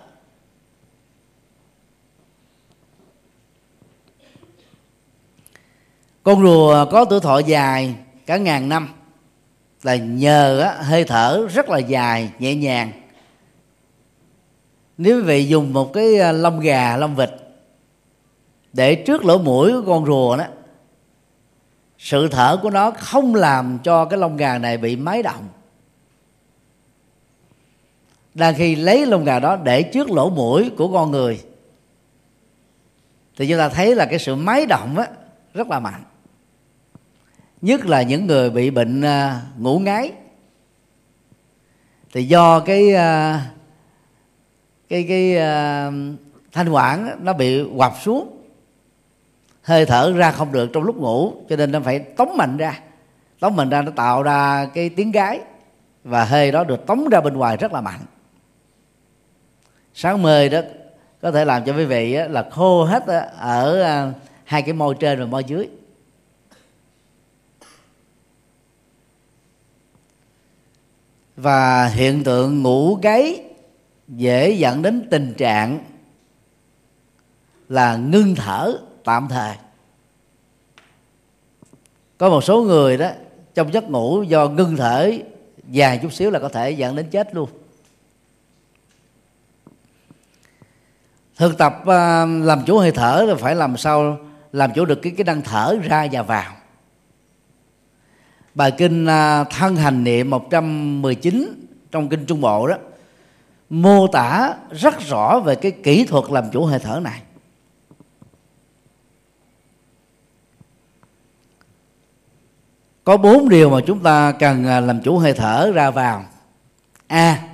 Con rùa có tuổi thọ dài cả ngàn năm là nhờ hơi thở rất là dài, nhẹ nhàng. Nếu quý vị dùng một cái lông gà, lông vịt để trước lỗ mũi của con rùa đó, sự thở của nó không làm cho cái lông gà này bị máy động. Đang khi lấy lông gà đó để trước lỗ mũi của con người thì chúng ta thấy là cái sự máy động rất là mạnh. Nhất là những người bị bệnh ngủ ngáy, thì do cái thanh quản nó bị quặp xuống, hơi thở ra không được trong lúc ngủ, cho nên nó phải tống mạnh ra. Tống mạnh ra nó tạo ra cái tiếng gáy, và hơi đó được tống ra bên ngoài rất là mạnh. Sáng mơ đó có thể làm cho quý vị là khô hết ở hai cái môi trên và môi dưới. Và hiện tượng ngủ gáy dễ dẫn đến tình trạng là ngưng thở tạm thời. Có một số người đó trong giấc ngủ do ngưng thở dài chút xíu là có thể dẫn đến chết luôn. Thực tập làm chủ hơi thở là phải làm sao làm chủ được cái năng thở ra và vào. Bài kinh Thân Hành Niệm 119 trong kinh Trung Bộ đó mô tả rất rõ về cái kỹ thuật làm chủ hơi thở này. Có 4 điều mà chúng ta cần làm chủ hơi thở ra vào. A.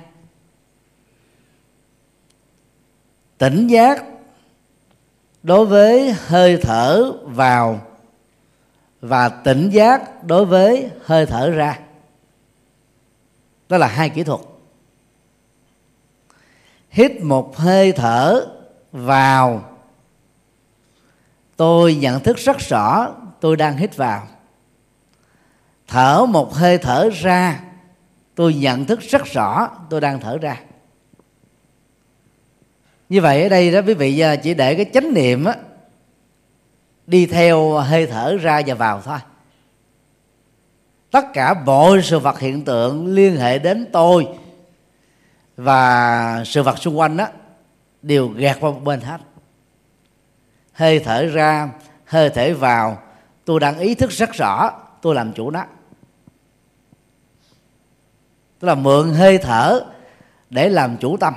Tỉnh giác đối với hơi thở vào và tỉnh giác đối với hơi thở ra. Đó là 2 kỹ thuật. Hít một hơi thở vào, tôi nhận thức rất rõ tôi đang hít vào. thở một hơi thở ra, tôi nhận thức rất rõ tôi đang thở ra. Như vậy ở đây đó quý vị chỉ để cái chánh niệm á, đi theo hơi thở ra và vào thôi. Tất cả mọi sự vật hiện tượng liên hệ đến tôi và sự vật xung quanh đó đều gạt qua một bên hết. Hơi thở ra, hơi thở vào, tôi đang ý thức rất rõ tôi làm chủ nó. Tức là mượn hơi thở để làm chủ tâm,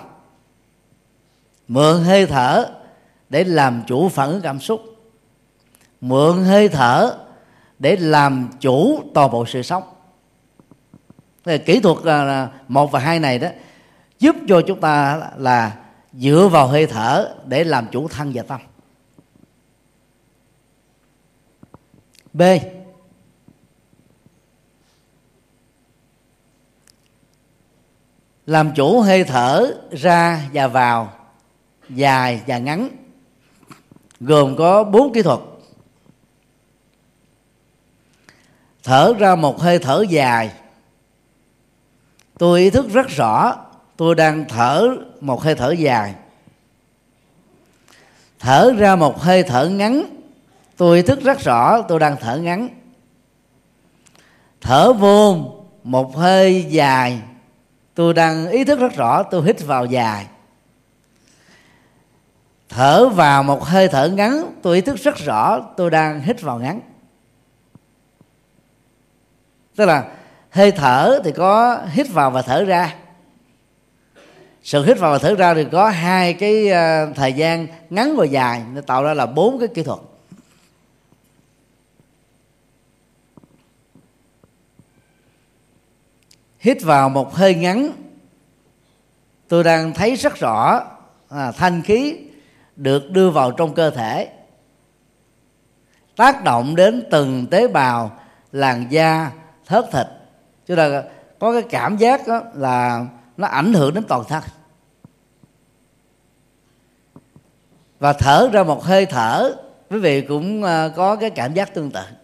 mượn hơi thở để làm chủ phản ứng cảm xúc, mượn hơi thở để làm chủ toàn bộ sự sống. Kỹ thuật 1 và 2 này đó giúp cho chúng ta là dựa vào hơi thở để làm chủ thân và tâm. B, làm chủ hơi thở ra và vào, dài và ngắn, gồm có 4 kỹ thuật. Thở ra một hơi thở dài, tôi ý thức rất rõ tôi đang thở một hơi thở dài. Thở ra một hơi thở ngắn, tôi ý thức rất rõ tôi đang thở ngắn. Thở vô một hơi dài, tôi đang ý thức rất rõ tôi hít vào dài. Thở vào một hơi thở ngắn, tôi ý thức rất rõ tôi đang hít vào ngắn. Tức là hơi thở thì có hít vào và thở ra. Sự hít vào và thở ra thì có 2 cái thời gian ngắn và dài, nó tạo ra là 4 cái kỹ thuật. Hít vào một hơi ngắn, tôi đang thấy rất rõ thanh khí được đưa vào trong cơ thể, tác động đến từng tế bào, làn da, thớt thịt. Chúng ta có cái cảm giác đó là nó ảnh hưởng đến toàn thân. Và thở ra một hơi thở, quý vị cũng có cái cảm giác tương tự.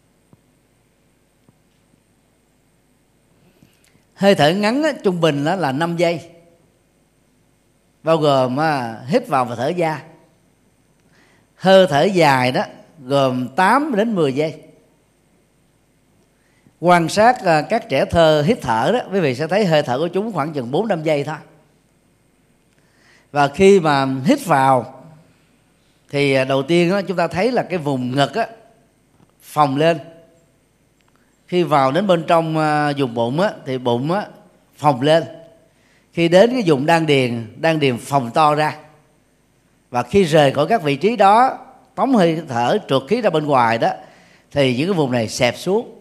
Hơi thở ngắn trung bình đó là 5 giây, bao gồm hít vào và thở ra. Hơi thở dài đó gồm 8 đến 10 giây. Quan sát các trẻ thơ hít thở đó, quý vị sẽ thấy hơi thở của chúng khoảng chừng 4-5 giây thôi. Và khi mà hít vào thì đầu tiên đó, chúng ta thấy là cái vùng ngực á, phồng lên. Khi vào đến bên trong vùng bụng á, thì bụng á, phồng lên. Khi đến cái vùng đan điền phồng to ra. Và khi rời khỏi các vị trí đó, tống hơi thở trượt khí ra bên ngoài đó, thì những cái vùng này xẹp xuống.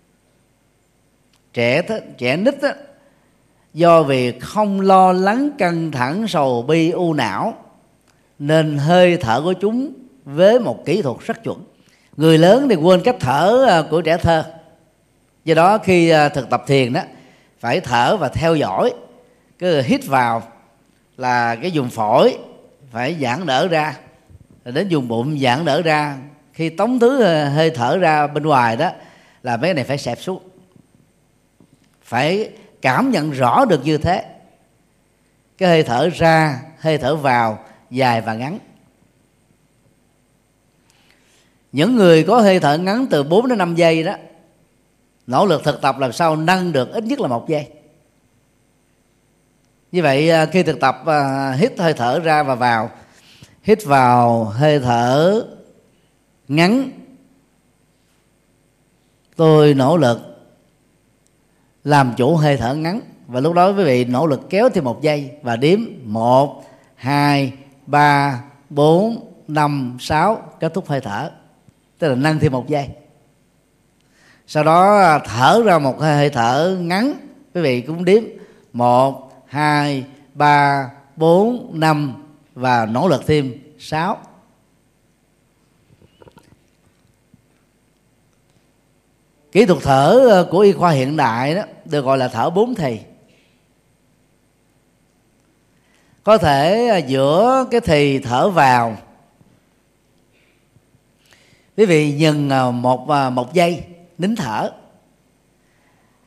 Trẻ nít á, do vì không lo lắng căng thẳng sầu bi u não nên hơi thở của chúng với một kỹ thuật rất chuẩn. Người lớn thì quên cách thở của trẻ thơ. Do đó khi thực tập thiền đó phải thở và theo dõi. Cứ hít vào là cái vùng phổi phải giãn nở ra, rồi đến vùng bụng giãn nở ra. Khi tống thứ hơi thở ra bên ngoài đó là mấy cái này phải xẹp xuống. Phải cảm nhận rõ được như thế. Cái hơi thở ra, hơi thở vào, dài và ngắn. Những người có hơi thở ngắn từ 4 đến 5 giây đó, nỗ lực thực tập làm sao nâng được ít nhất là 1 giây. Như vậy khi thực tập hít hơi thở ra và vào, hít vào hơi thở ngắn, tôi nỗ lực làm chủ hơi thở ngắn. Và lúc đó quý vị nỗ lực kéo thêm 1 giây và đếm 1, 2, 3, 4, 5, 6, kết thúc hơi thở. Tức là nâng thêm 1 giây. Sau đó thở ra một hơi thở ngắn, quý vị cũng đếm 1, 2, 3, 4, 5 và nỗ lực thêm 6. Kỹ thuật thở của y khoa hiện đại đó được gọi là thở 4 thì. Có thể giữa cái thì thở vào, quý vị dừng một giây nín thở.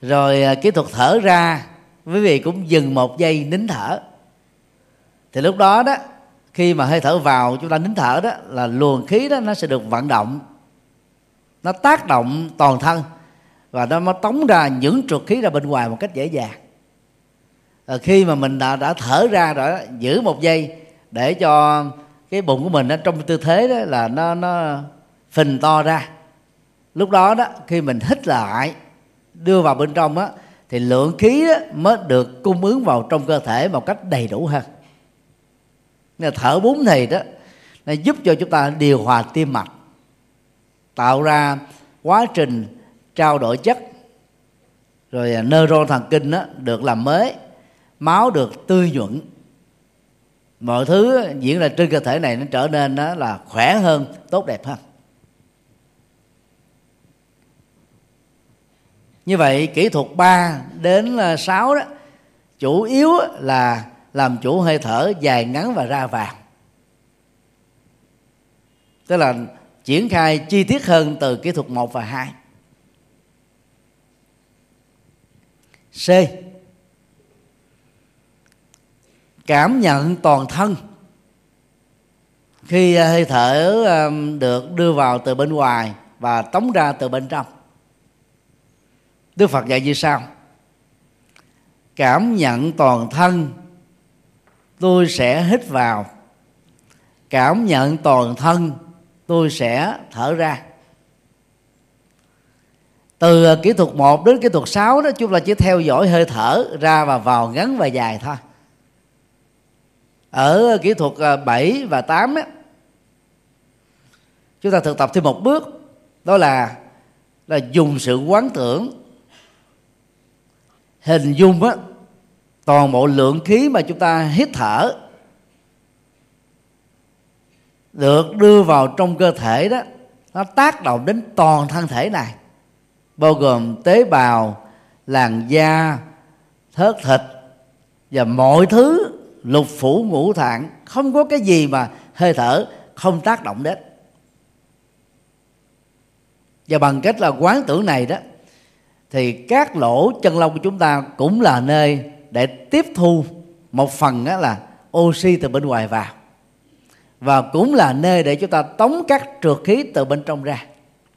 Rồi kỹ thuật thở ra, quý vị cũng dừng 1 giây nín thở. Thì lúc đó đó, khi mà hơi thở vào chúng ta nín thở đó, là luồng khí đó nó sẽ được vận động, nó tác động toàn thân và nó mới tống ra những trượt khí ra bên ngoài một cách dễ dàng. Khi mà mình đã thở ra rồi đó, giữ 1 giây để cho cái bụng của mình đó, trong tư thế đó là nó phình to ra. Lúc đó đó, khi mình hít lại đưa vào bên trong á, thì lượng khí đó mới được cung ứng vào trong cơ thể một cách đầy đủ hơn. Nên thở 4 thì đó, nó giúp cho chúng ta điều hòa tim mạch, tạo ra quá trình trao đổi chất, rồi neuron thần kinh đó được làm mới, máu được tươi nhuận, mọi thứ diễn ra trên cơ thể này nó trở nên đó là khỏe hơn, tốt đẹp hơn. Như vậy kỹ thuật 3 đến 6 đó chủ yếu là làm chủ hơi thở dài ngắn và ra vào, tức là triển khai chi tiết hơn từ kỹ thuật 1 và 2. C. Cảm nhận toàn thân khi hơi thở được đưa vào từ bên ngoài và tống ra từ bên trong. Đức Phật dạy như sau: cảm nhận toàn thân, tôi sẽ hít vào. Cảm nhận toàn thân, tôi sẽ thở ra. Từ kỹ thuật 1 đến kỹ thuật 6 đó, chúng ta chỉ theo dõi hơi thở ra và vào ngắn và dài thôi. Ở kỹ thuật 7 và 8 á, chúng ta thực tập thêm một bước, đó là dùng sự quán tưởng, hình dung á, toàn bộ lượng khí mà chúng ta hít thở được đưa vào trong cơ thể đó, nó tác động đến toàn thân thể này, bao gồm tế bào, làn da, thớt thịt và mọi thứ lục phủ ngũ tạng. Không có cái gì mà hơi thở không tác động đến. Và bằng cách là quán tưởng này đó, thì các lỗ chân lông của chúng ta cũng là nơi để tiếp thu một phần đó là oxy từ bên ngoài vào, và cũng là nơi để chúng ta tống các trượt khí từ bên trong ra.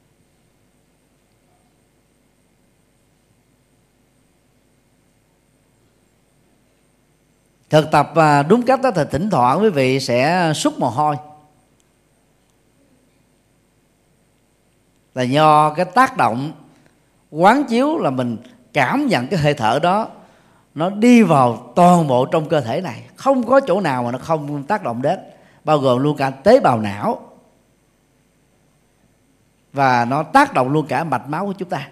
Thực tập đúng cách đó thì thỉnh thoảng quý vị sẽ sút mồ hôi, là do cái tác động quán chiếu, là mình cảm nhận cái hơi thở đó nó đi vào toàn bộ trong cơ thể này, không có chỗ nào mà nó không tác động đến, bao gồm luôn cả tế bào não, và nó tác động luôn cả mạch máu của chúng ta.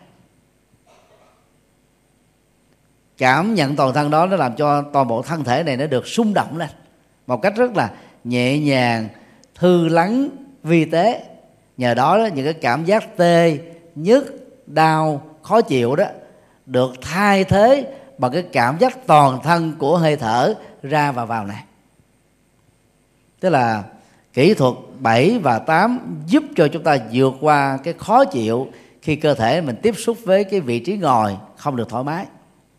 Cảm nhận toàn thân đó nó làm cho toàn bộ thân thể này nó được xung động lên một cách rất là nhẹ nhàng, thư lắng, vi tế. Nhờ đó, những cái cảm giác tê, nhức, đau, khó chịu đó được thay thế bằng cái cảm giác toàn thân của hơi thở ra và vào này. Tức là kỹ thuật 7 và 8 giúp cho chúng ta vượt qua cái khó chịu khi cơ thể mình tiếp xúc với cái vị trí ngồi không được thoải mái.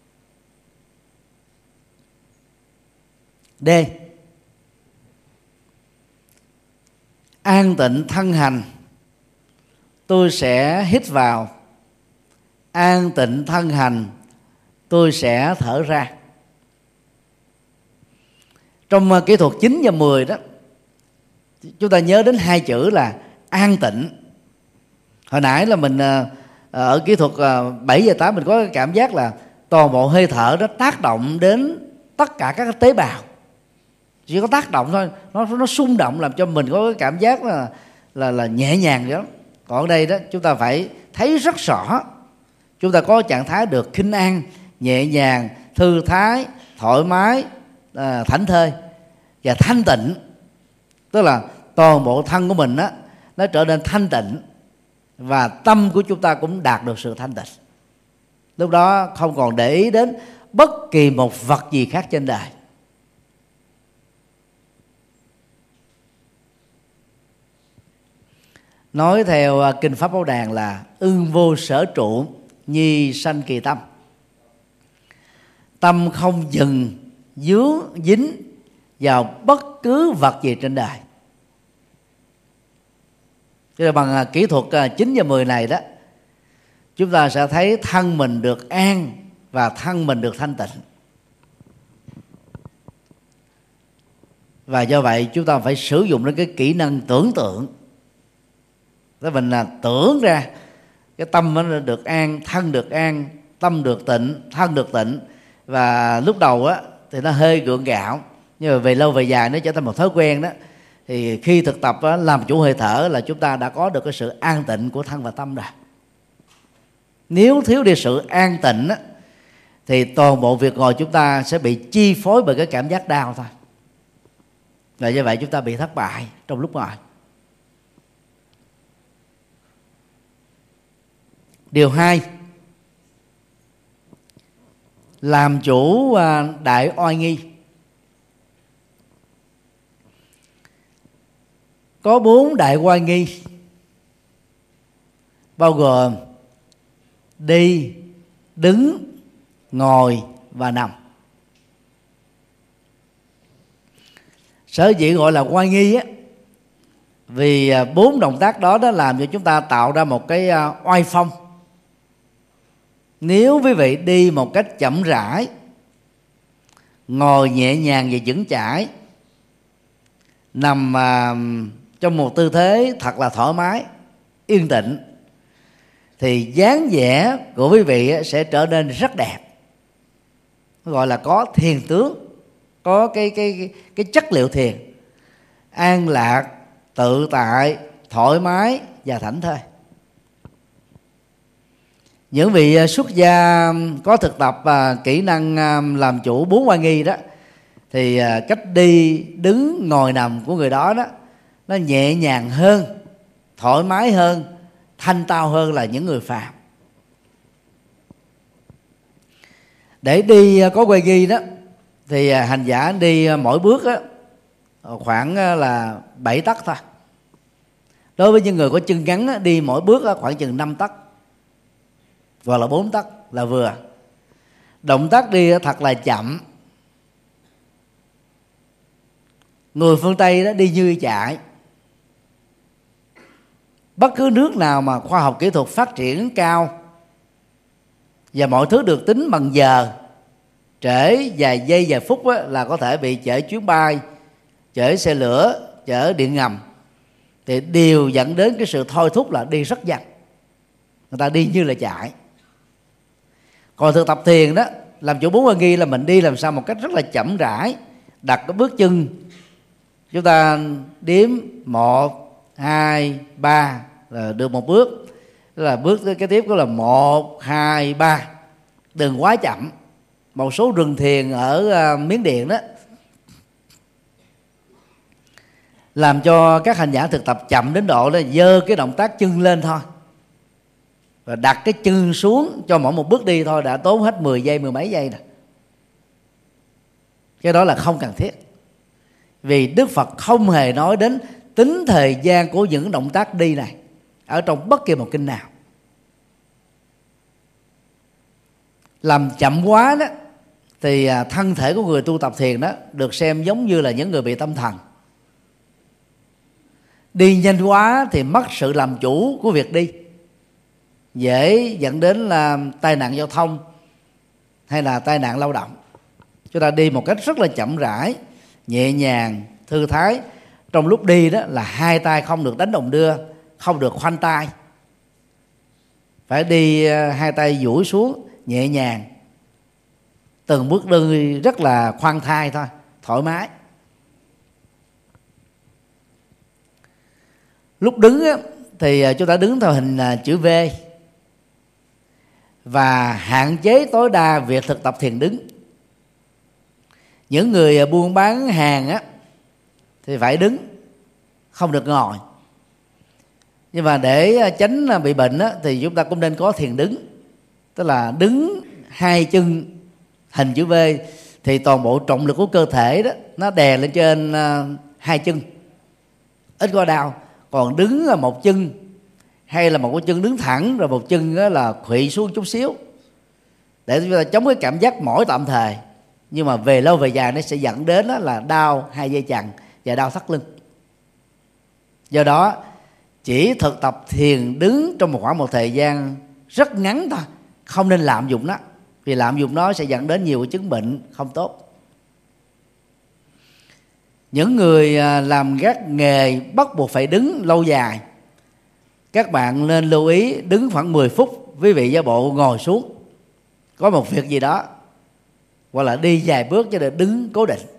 D. An tịnh thân hành, tôi sẽ hít vào. An tịnh thân hành, tôi sẽ thở ra. Trong kỹ thuật 9 và 10 đó, chúng ta nhớ đến 2 chữ là an tịnh. Hồi nãy là mình ở kỹ thuật 7 và 8 mình có cái cảm giác là toàn bộ hơi thở đó tác động đến tất cả các tế bào. Chỉ có tác động thôi, nó xung động làm cho mình có cái cảm giác là nhẹ nhàng đó. Còn ở đây đó chúng ta phải thấy rất rõ, chúng ta có trạng thái được khinh an, nhẹ nhàng, thư thái, thoải mái, thảnh thơi và thanh tịnh. Tức là toàn bộ thân của mình đó, nó trở nên thanh tịnh, và tâm của chúng ta cũng đạt được sự thanh tịnh. Lúc đó không còn để ý đến bất kỳ một vật gì khác trên đời. Nói theo Kinh Pháp Bảo Đàn là ưng vô sở trụ, nhi sanh kỳ tâm. tâm không dừng dướng dính vào bất cứ vật gì trên đời. Cho nên bằng kỹ thuật 9 và 10 này đó, chúng ta sẽ thấy thân mình được an và thân mình được thanh tịnh. Và do vậy chúng ta phải sử dụng đến cái kỹ năng tưởng tượng. Thế mình là tưởng ra cái tâm nó được an, thân được an, tâm được tịnh, thân được tịnh. Và lúc đầu á thì nó hơi gượng gạo, nhưng mà về lâu về dài nó trở thành một thói quen đó. Thì khi thực tập á, làm chủ hơi thở là chúng ta đã có được cái sự an tịnh của thân và tâm rồi. Nếu thiếu đi sự an tịnh á, thì toàn bộ việc ngồi chúng ta sẽ bị chi phối bởi cái cảm giác đau thôi. Và như vậy chúng ta bị thất bại trong lúc ngồi. Điều 2, làm chủ đại oai nghi. Có 4 đại oai nghi, bao gồm đi, đứng, ngồi và nằm. Sở dĩ gọi là oai nghi á, vì 4 động tác đó làm cho chúng ta tạo ra một cái oai phong. Nếu quý vị đi một cách chậm rãi, ngồi nhẹ nhàng và vững chãi, nằm trong một tư thế thật là thoải mái, yên tĩnh, thì dáng vẻ của quý vị sẽ trở nên rất đẹp. Gọi là có thiền tướng, có cái chất liệu thiền, an lạc, tự tại, thoải mái và thảnh thơi. Những vị xuất gia có thực tập kỹ năng làm chủ 4 oai nghi đó, thì cách đi, đứng, ngồi, nằm của người đó nó nhẹ nhàng hơn, thoải mái hơn, thanh tao hơn là những người phàm. Để đi có oai nghi đó thì hành giả đi mỗi bước khoảng là 7 tấc thôi. Đối với những người có chân ngắn đi mỗi bước khoảng chừng 5 tấc hoặc là 4 tấc là vừa. Động tác đi thật là chậm. Người phương Tây đó đi như chạy. Bất cứ nước nào mà khoa học kỹ thuật phát triển cao và mọi thứ được tính bằng giờ, trễ vài giây vài phút là có thể bị trễ chuyến bay, trễ xe lửa, trễ điện ngầm, thì đều dẫn đến cái sự thôi thúc là đi rất nhanh. Người ta đi như là chạy. Còn thực tập thiền đó, làm chủ 4 oai nghi là mình đi làm sao một cách rất là chậm rãi, đặt cái bước chân, chúng ta đếm 1, 2, 3 là được một bước. Tức là bước kế tiếp đó là 1, 2, 3. Đừng quá chậm. Một số rừng thiền ở Miến Điện đó làm cho các hành giả thực tập chậm đến độ là giơ cái động tác chân lên thôi, và đặt cái chân xuống cho mỗi một bước đi thôi đã tốn hết 10 giây, 10 mấy giây rồi. Cái đó là không cần thiết. Vì Đức Phật không hề nói đến tính thời gian của những động tác đi này ở trong bất kỳ một kinh nào. Làm chậm quá đó thì thân thể của người tu tập thiền đó được xem giống như là những người bị tâm thần. Đi nhanh quá thì mất sự làm chủ của việc đi, dễ dẫn đến là tai nạn giao thông hay là tai nạn lao động. Chúng ta đi một cách rất là chậm rãi, nhẹ nhàng, thư thái. Trong lúc đi đó là 2 tay không được đánh đồng đưa, không được khoanh tay, phải đi 2 tay duỗi xuống nhẹ nhàng, từng bước đi rất là khoan thai thôi, thoải mái. Lúc đứng thì chúng ta đứng theo hình chữ V và hạn chế tối đa việc thực tập thiền đứng. Những người buôn bán hàng thì phải đứng, không được ngồi. Nhưng mà để tránh bị bệnh thì chúng ta cũng nên có thiền đứng. Tức là đứng 2 chân hình chữ V thì toàn bộ trọng lực của cơ thể đó nó đè lên trên 2 chân, ít có đau. Còn đứng là một chân hay là một cái chân đứng thẳng rồi một chân là khuỵu xuống chút xíu để chúng ta chống cái cảm giác mỏi tạm thời, nhưng mà về lâu về dài nó sẽ dẫn đến đó là đau hai dây chằng và đau thắt lưng. Do đó chỉ thực tập thiền đứng trong một thời gian rất ngắn thôi, không nên lạm dụng nó, vì lạm dụng nó sẽ dẫn đến nhiều chứng bệnh không tốt. Những người làm các nghề bắt buộc phải đứng lâu dài, các bạn nên lưu ý đứng khoảng 10 phút, quý vị giả bộ ngồi xuống có một việc gì đó, hoặc là đi vài bước cho để đứng cố định.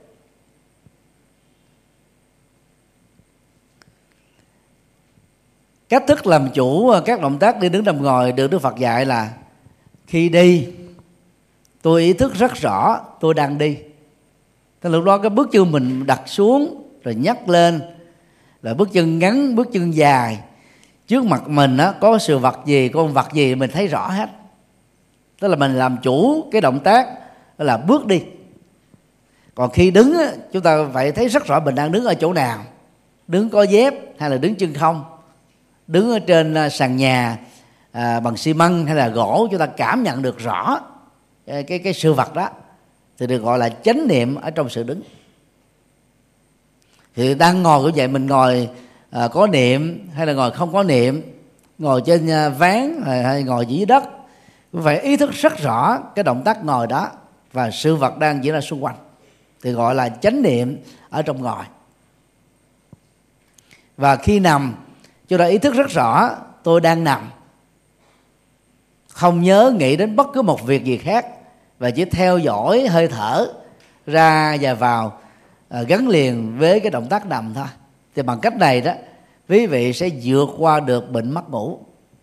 Cách thức làm chủ các động tác đi đứng nằm ngồi được Đức Phật dạy là khi đi tôi ý thức rất rõ tôi đang đi. Thế lúc đó cái bước chân mình đặt xuống rồi nhấc lên, là bước chân ngắn, bước chân dài, trước mặt mình á, có sự vật gì, con vật gì mình thấy rõ hết. Tức là mình làm chủ cái động tác đó là bước đi. Còn khi đứng á, chúng ta phải thấy rất rõ mình đang đứng ở chỗ nào, đứng có dép hay là đứng chân không, đứng ở trên sàn nhà bằng xi măng hay là gỗ, chúng ta cảm nhận được rõ cái sự vật đó thì được gọi là chánh niệm ở trong sự đứng. Thì đang ngồi cũng vậy, mình ngồi có niệm hay là ngồi không có niệm, ngồi trên ván hay ngồi dưới đất, cũng phải ý thức rất rõ cái động tác ngồi đó và sự vật đang diễn ra xung quanh, thì gọi là chánh niệm ở trong ngồi. Và khi nằm, chúng ta ý thức rất rõ tôi đang nằm, không nhớ nghĩ đến bất cứ một việc gì khác, và chỉ theo dõi hơi thở ra và vào gắn liền với cái động tác nằm thôi. Thì bằng cách này đó, quý vị sẽ vượt qua được bệnh mất ngủ.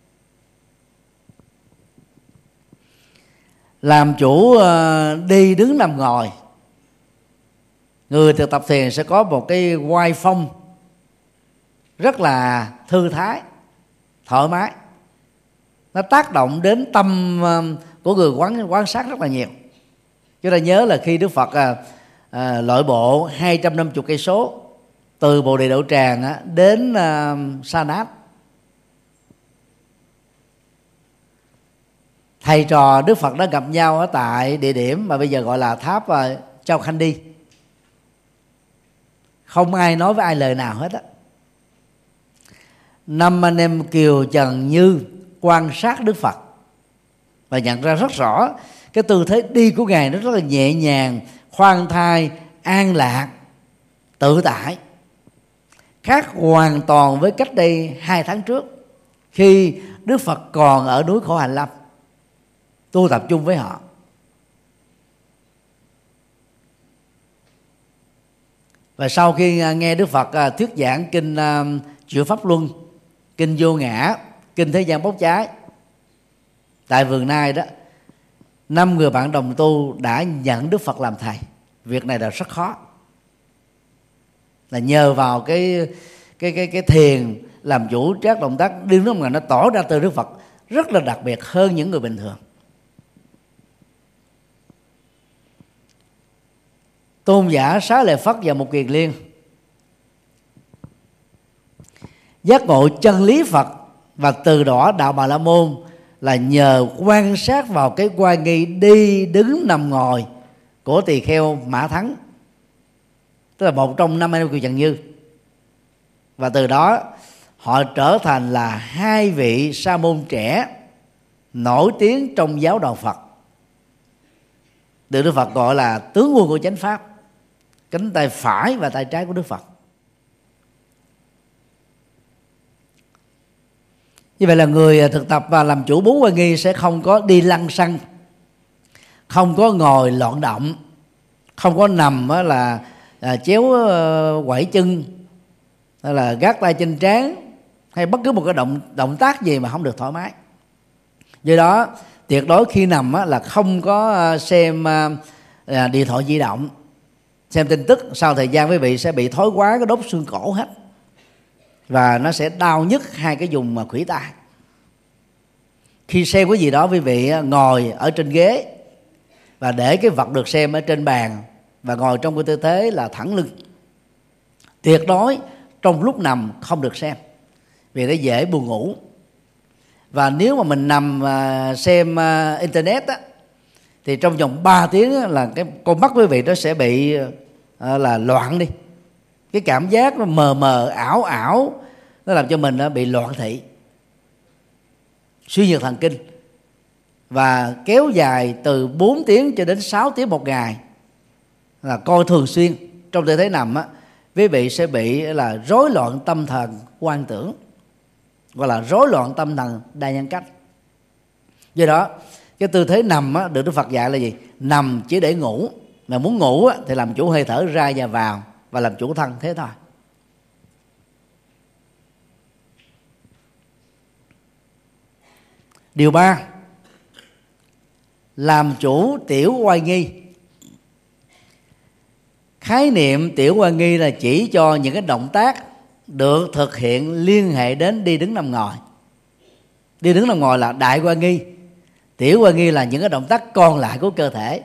Làm chủ đi đứng nằm ngồi, người thực tập thiền sẽ có một cái oai phong rất là thư thái, thoải mái. Nó tác động đến tâm của người quan sát rất là nhiều. Chúng ta nhớ là khi Đức Phật lội bộ 250 cây số từ Bồ Đề Đậu Tràng đến Sa Nát, thầy trò Đức Phật đã gặp nhau ở tại địa điểm mà bây giờ gọi là tháp Chao Khanh Đi. Không ai nói với ai lời nào hết á. Năm anh em Kiều Trần Như quan sát Đức Phật và nhận ra rất rõ cái tư thế đi của Ngài nó rất là nhẹ nhàng, khoan thai, an lạc, tự tại, khác hoàn toàn với cách đây 2 tháng trước, khi Đức Phật còn ở núi Khổ Hành Lâm tu tập chung với họ. Và sau khi nghe Đức Phật thuyết giảng kinh Chuyển Pháp Luân, kinh Vô Ngã, kinh Thế Gian Bốc Cháy tại Vườn Nai đó, 5 người bạn đồng tu đã nhận Đức Phật làm thầy. Việc này là rất khó, là nhờ vào cái thiền làm chủ các động tác đi đứng mà nó tỏ ra từ Đức Phật rất là đặc biệt hơn những người bình thường. Tôn giả Xá Lợi Phất và Mục Kiền Liên giác ngộ chân lý Phật và từ đó đạo Bà La Môn là nhờ quan sát vào cái oai nghi đi đứng nằm ngồi của tỳ kheo Mã Thắng, tức là một trong 5 anh em Kiều Trần Như, và từ đó họ trở thành là 2 vị sa môn trẻ nổi tiếng trong giáo đạo Phật, được Đức Phật gọi là tướng quân của chánh pháp, cánh tay phải và tay trái của Đức Phật. Như vậy là người thực tập và làm chủ 4 oai nghi sẽ không có đi lăng xăng, không có ngồi loạn động, không có nằm là chéo quẩy chân, hay là gác tay trên trán, hay bất cứ một cái động tác gì mà không được thoải mái. Do đó tuyệt đối khi nằm là không có xem điện thoại di động, xem tin tức. Sau thời gian quý vị sẽ bị thoái hóa cái đốt xương cổ hết, và nó sẽ đau nhức 2 cái vùng mà khuỷu tay. Khi xem cái gì đó, quý vị ngồi ở trên ghế và để cái vật được xem ở trên bàn, và ngồi trong cái tư thế là thẳng lưng. Tuyệt đối trong lúc nằm không được xem, vì nó dễ buồn ngủ. Và nếu mà mình nằm xem internet á, thì trong vòng 3 tiếng là cái con mắt quý vị nó sẽ bị là loạn đi. Cái cảm giác nó mờ mờ ảo ảo, nó làm cho mình bị loạn thị, suy nhược thần kinh, và kéo dài từ 4 tiếng cho đến 6 tiếng một ngày, là coi thường xuyên trong tư thế nằm á, quý vị sẽ bị là rối loạn tâm thần quan tưởng, gọi là rối loạn tâm thần đa nhân cách. Do đó cái tư thế nằm á, được Đức Phật dạy là gì? Nằm chỉ để ngủ, mà muốn ngủ á, thì làm chủ hơi thở ra và vào và làm chủ thân, thế thôi. Điều 3, làm chủ tiểu oai nghi. Khái niệm tiểu oai nghi là chỉ cho những cái động tác được thực hiện liên hệ đến đi đứng nằm ngồi. Đi đứng nằm ngồi là đại oai nghi, tiểu oai nghi là những cái động tác còn lại của cơ thể.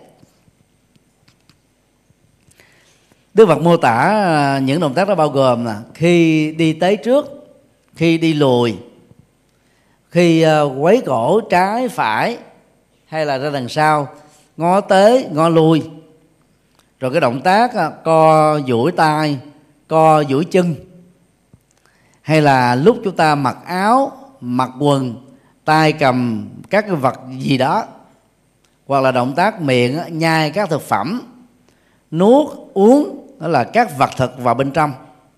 Đức Phật mô tả những động tác đó bao gồm là khi đi tới trước, khi đi lùi, khi quấy cổ trái phải hay là ra đằng sau, ngó tới ngó lui, rồi cái động tác co duỗi tay, co duỗi chân, hay là lúc chúng ta mặc áo, mặc quần, tay cầm các cái vật gì đó, hoặc là động tác miệng nhai các thực phẩm, nuốt uống, đó là các vật thực vào bên trong,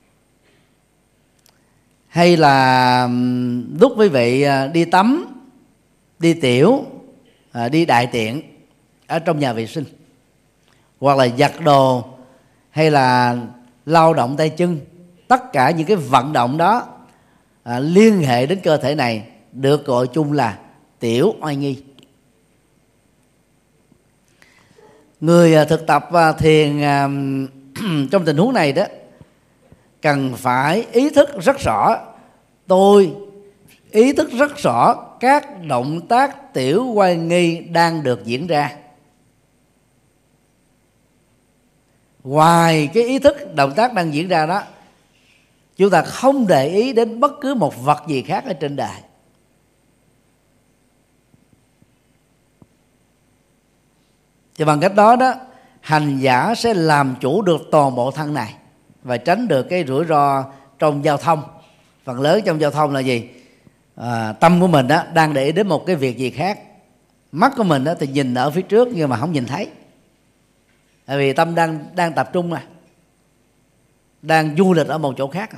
hay là lúc quý vị đi tắm, đi tiểu, đi đại tiện ở trong nhà vệ sinh, hoặc là giặt đồ, hay là lao động tay chân. Tất cả những cái vận động đó liên hệ đến cơ thể này được gọi chung là tiểu oai nghi. Người thực tập thiền trong tình huống này đó cần phải ý thức rất rõ, tôi ý thức rất rõ các động tác tiểu oai nghi đang được diễn ra. Ngoài cái ý thức động tác đang diễn ra đó, chúng ta không để ý đến bất cứ một vật gì khác ở trên đời. Thì bằng cách đó đó, hành giả sẽ làm chủ được toàn bộ thân này và tránh được cái rủi ro trong giao thông. Phần lớn trong giao thông là gì? Tâm của mình đó đang để ý đến một cái việc gì khác, mắt của mình đó thì nhìn ở phía trước nhưng mà không nhìn thấy, tại vì tâm đang tập trung đang du lịch ở một chỗ khác.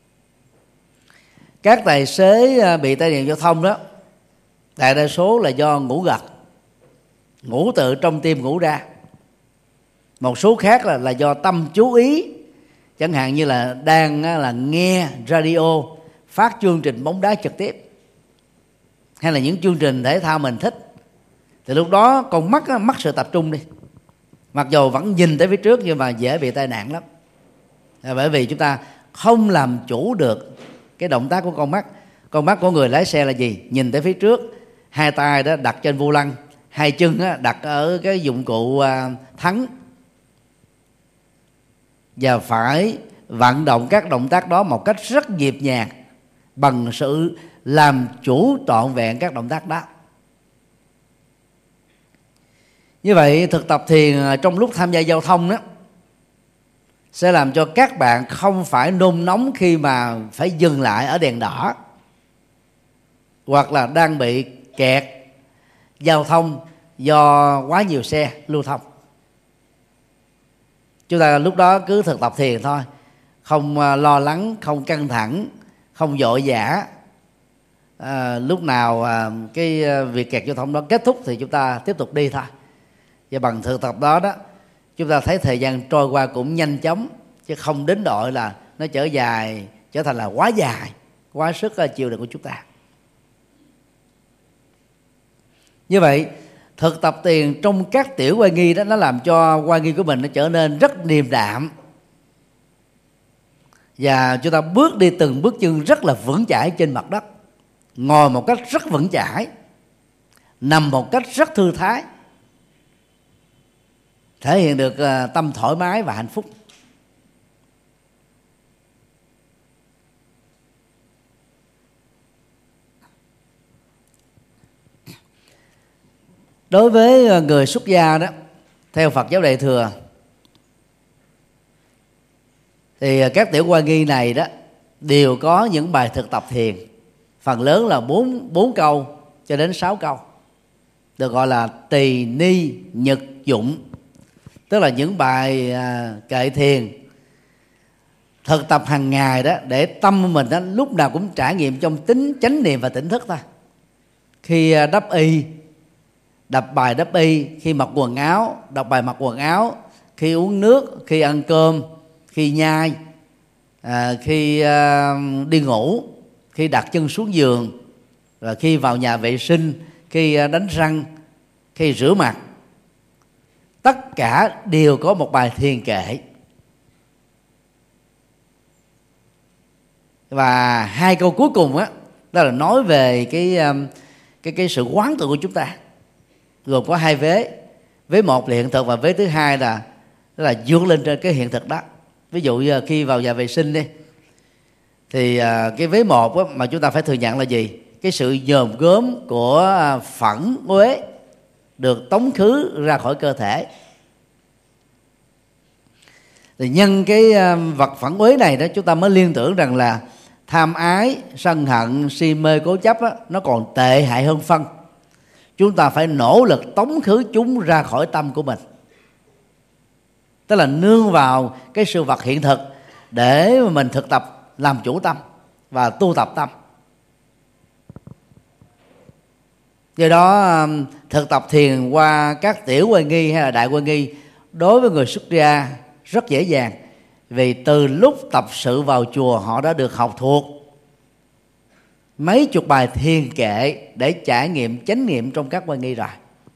Các tài xế bị tai nạn giao thông đó, đại đa số là do ngủ gật, ngủ từ trong tim ngủ ra. Một số khác là do tâm chú ý, chẳng hạn như là đang là nghe radio phát chương trình bóng đá trực tiếp, hay là những chương trình thể thao mình thích, thì lúc đó con mắt mất sự tập trung đi, mặc dù vẫn nhìn tới phía trước nhưng mà dễ bị tai nạn lắm. Bởi vì chúng ta không làm chủ được cái động tác của con mắt. Con mắt của người lái xe là gì? Nhìn tới phía trước, hai tay đó đặt trên vô lăng, hai chân đặt ở cái dụng cụ thắng, và phải vận động các động tác đó một cách rất nhịp nhàng bằng sự làm chủ trọn vẹn các động tác đó. Như vậy thực tập thiền trong lúc tham gia giao thông đó sẽ làm cho các bạn không phải nôn nóng khi mà phải dừng lại ở đèn đỏ, hoặc là đang bị kẹt giao thông do quá nhiều xe lưu thông. Chúng ta lúc đó cứ thực tập thiền thôi, không lo lắng, không căng thẳng, không vội vã. Lúc nào cái việc kẹt giao thông đó kết thúc thì chúng ta tiếp tục đi thôi. Và bằng thực tập đó đó, chúng ta thấy thời gian trôi qua cũng nhanh chóng, chứ không đến độ là nó trở thành là quá dài, quá sức chịu đựng của chúng ta. Như vậy thực tập thiền trong các tiểu oai nghi đó, nó làm cho oai nghi của mình nó trở nên rất điềm đạm, và chúng ta bước đi từng bước chân rất là vững chãi trên mặt đất, ngồi một cách rất vững chãi, nằm một cách rất thư thái, thể hiện được tâm thoải mái và hạnh phúc. Đối với người xuất gia đó, theo Phật giáo Đại thừa, thì các tiểu oai nghi này đó đều có những bài thực tập thiền, phần lớn là 4 câu cho đến 6 câu, được gọi là tỳ ni nhật dụng, tức là những bài kệ thiền thực tập hàng ngày đó, để tâm mình đó lúc nào cũng trải nghiệm trong tính chánh niệm và tỉnh thức thôi. Khi đắp y, đọc bài đắp y; khi mặc quần áo, đọc bài mặc quần áo; khi uống nước, khi ăn cơm, khi nhai, khi đi ngủ, khi đặt chân xuống giường, rồi khi vào nhà vệ sinh, khi đánh răng, khi rửa mặt. Tất cả đều có một bài thiền kệ. Và 2 câu cuối cùng đó là nói về cái sự quán tự của chúng ta, gồm có 2 vế. Vế 1 là hiện thực, và vế thứ 2 là vượt lên trên cái hiện thực đó. Ví dụ như khi vào nhà vệ sinh đi, thì cái vế 1 mà chúng ta phải thừa nhận là gì? Cái sự dòm gớm của phẫn uế được tống khứ ra khỏi cơ thể. Thì nhân cái vật phẫn uế này đó, chúng ta mới liên tưởng rằng là tham ái, sân hận, si mê, cố chấp nó còn tệ hại hơn phân. Chúng ta phải nỗ lực tống khứ chúng ra khỏi tâm của mình, tức là nương vào cái sự vật hiện thực để mà mình thực tập làm chủ tâm và tu tập tâm. Do đó thực tập thiền qua các tiểu oai nghi hay là đại oai nghi đối với người xuất gia rất dễ dàng, vì từ lúc tập sự vào chùa họ đã được học thuộc mấy chục bài thiền kệ để trải nghiệm chánh niệm trong các oai nghi rồi.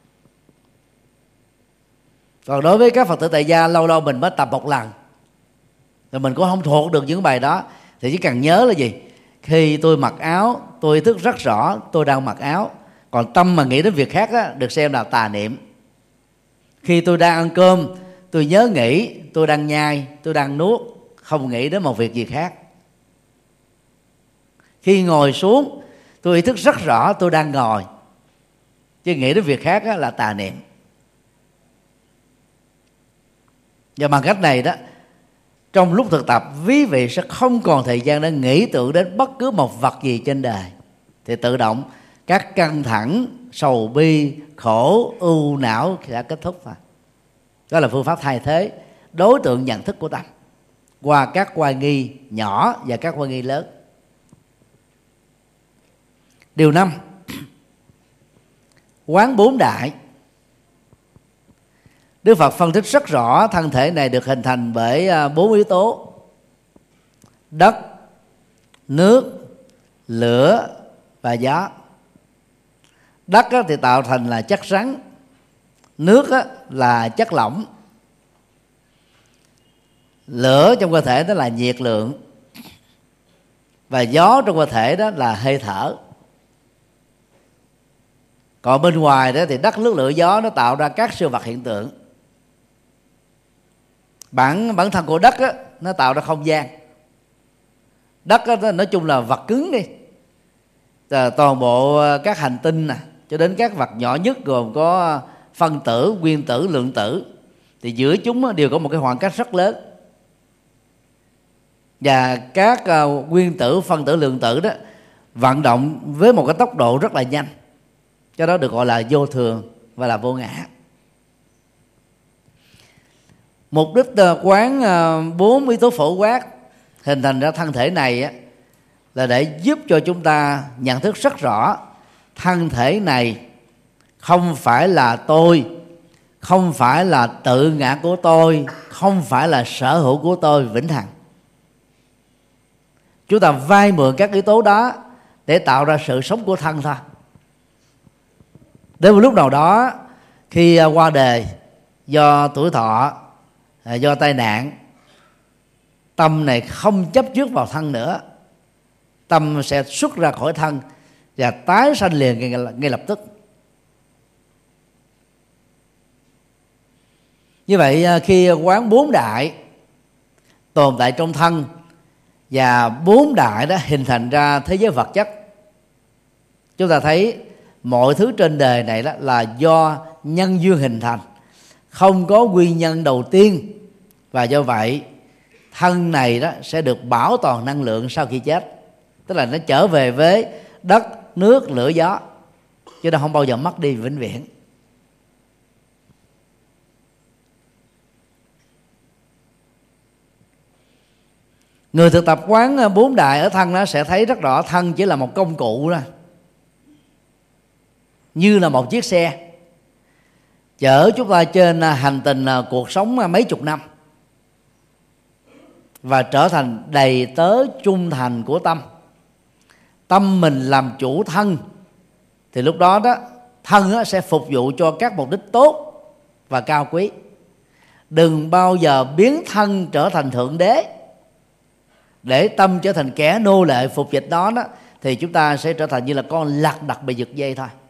Còn đối với các Phật tử tại gia, lâu lâu mình mới tập một lần rồi mình cũng không thuộc được những bài đó, thì chỉ cần nhớ là gì? Khi tôi mặc áo, tôi ý thức rất rõ tôi đang mặc áo, còn tâm mà nghĩ đến việc khác được xem là tà niệm. Khi tôi đang ăn cơm, tôi nhớ nghĩ tôi đang nhai, tôi đang nuốt, không nghĩ đến một việc gì khác. Khi ngồi xuống, tôi ý thức rất rõ tôi đang ngồi, chứ nghĩ đến việc khác là tà niệm. Và bằng cách này đó, trong lúc thực tập, quý vị sẽ không còn thời gian để nghĩ tưởng đến bất cứ một vật gì trên đời, thì tự động các căng thẳng, sầu bi, khổ, ưu não đã kết thúc rồi. Đó là phương pháp thay thế đối tượng nhận thức của tâm qua các oai nghi nhỏ và các oai nghi lớn. Điều 5, quán 4 đại. Đức Phật phân tích rất rõ thân thể này được hình thành bởi 4 yếu tố: đất, nước, lửa và gió. Đất thì tạo thành là chất rắn, nước là chất lỏng, lửa trong cơ thể đó là nhiệt lượng, và gió trong cơ thể đó là hơi thở. Còn bên ngoài đó thì đất, nước, lửa, gió nó tạo ra các siêu vật hiện tượng. Bản thân của đất nó tạo ra không gian. Đất nói chung là vật cứng đi. Toàn bộ các hành tinh cho đến các vật nhỏ nhất gồm có phân tử, nguyên tử, lượng tử, thì giữa chúng đều có một cái khoảng cách rất lớn. Và các nguyên tử, phân tử, lượng tử đó vận động với một cái tốc độ rất là nhanh, cho đó được gọi là vô thường và là vô ngã. Mục đích quán 4 yếu tố phổ quát hình thành ra thân thể này là để giúp cho chúng ta nhận thức rất rõ thân thể này không phải là tôi, không phải là tự ngã của tôi, không phải là sở hữu của tôi vĩnh hằng. Chúng ta vay mượn các yếu tố đó để tạo ra sự sống của thân thôi. Đến một lúc nào đó, khi qua đời do tuổi thọ, do tai nạn, tâm này không chấp trước vào thân nữa, tâm sẽ xuất ra khỏi thân và tái sanh liền ngay lập tức. Như vậy khi quán 4 đại tồn tại trong thân và 4 đại đó hình thành ra thế giới vật chất, chúng ta thấy mọi thứ trên đời này đó là do nhân duyên hình thành, không có nguyên nhân đầu tiên, và do vậy thân này đó sẽ được bảo toàn năng lượng sau khi chết, tức là nó trở về với đất, nước, lửa, gió, chứ nó không bao giờ mất đi vĩnh viễn. Người thực tập quán 4 đại ở thân nó sẽ thấy rất rõ thân chỉ là một công cụ đó, như là một chiếc xe chở chúng ta trên hành trình cuộc sống mấy chục năm, và trở thành đầy tớ trung thành của tâm. Tâm mình làm chủ thân, thì lúc đó thân sẽ phục vụ cho các mục đích tốt và cao quý. Đừng bao giờ biến thân trở thành thượng đế, để tâm trở thành kẻ nô lệ phục dịch đó, thì chúng ta sẽ trở thành như là con lật đật bị giật dây thôi.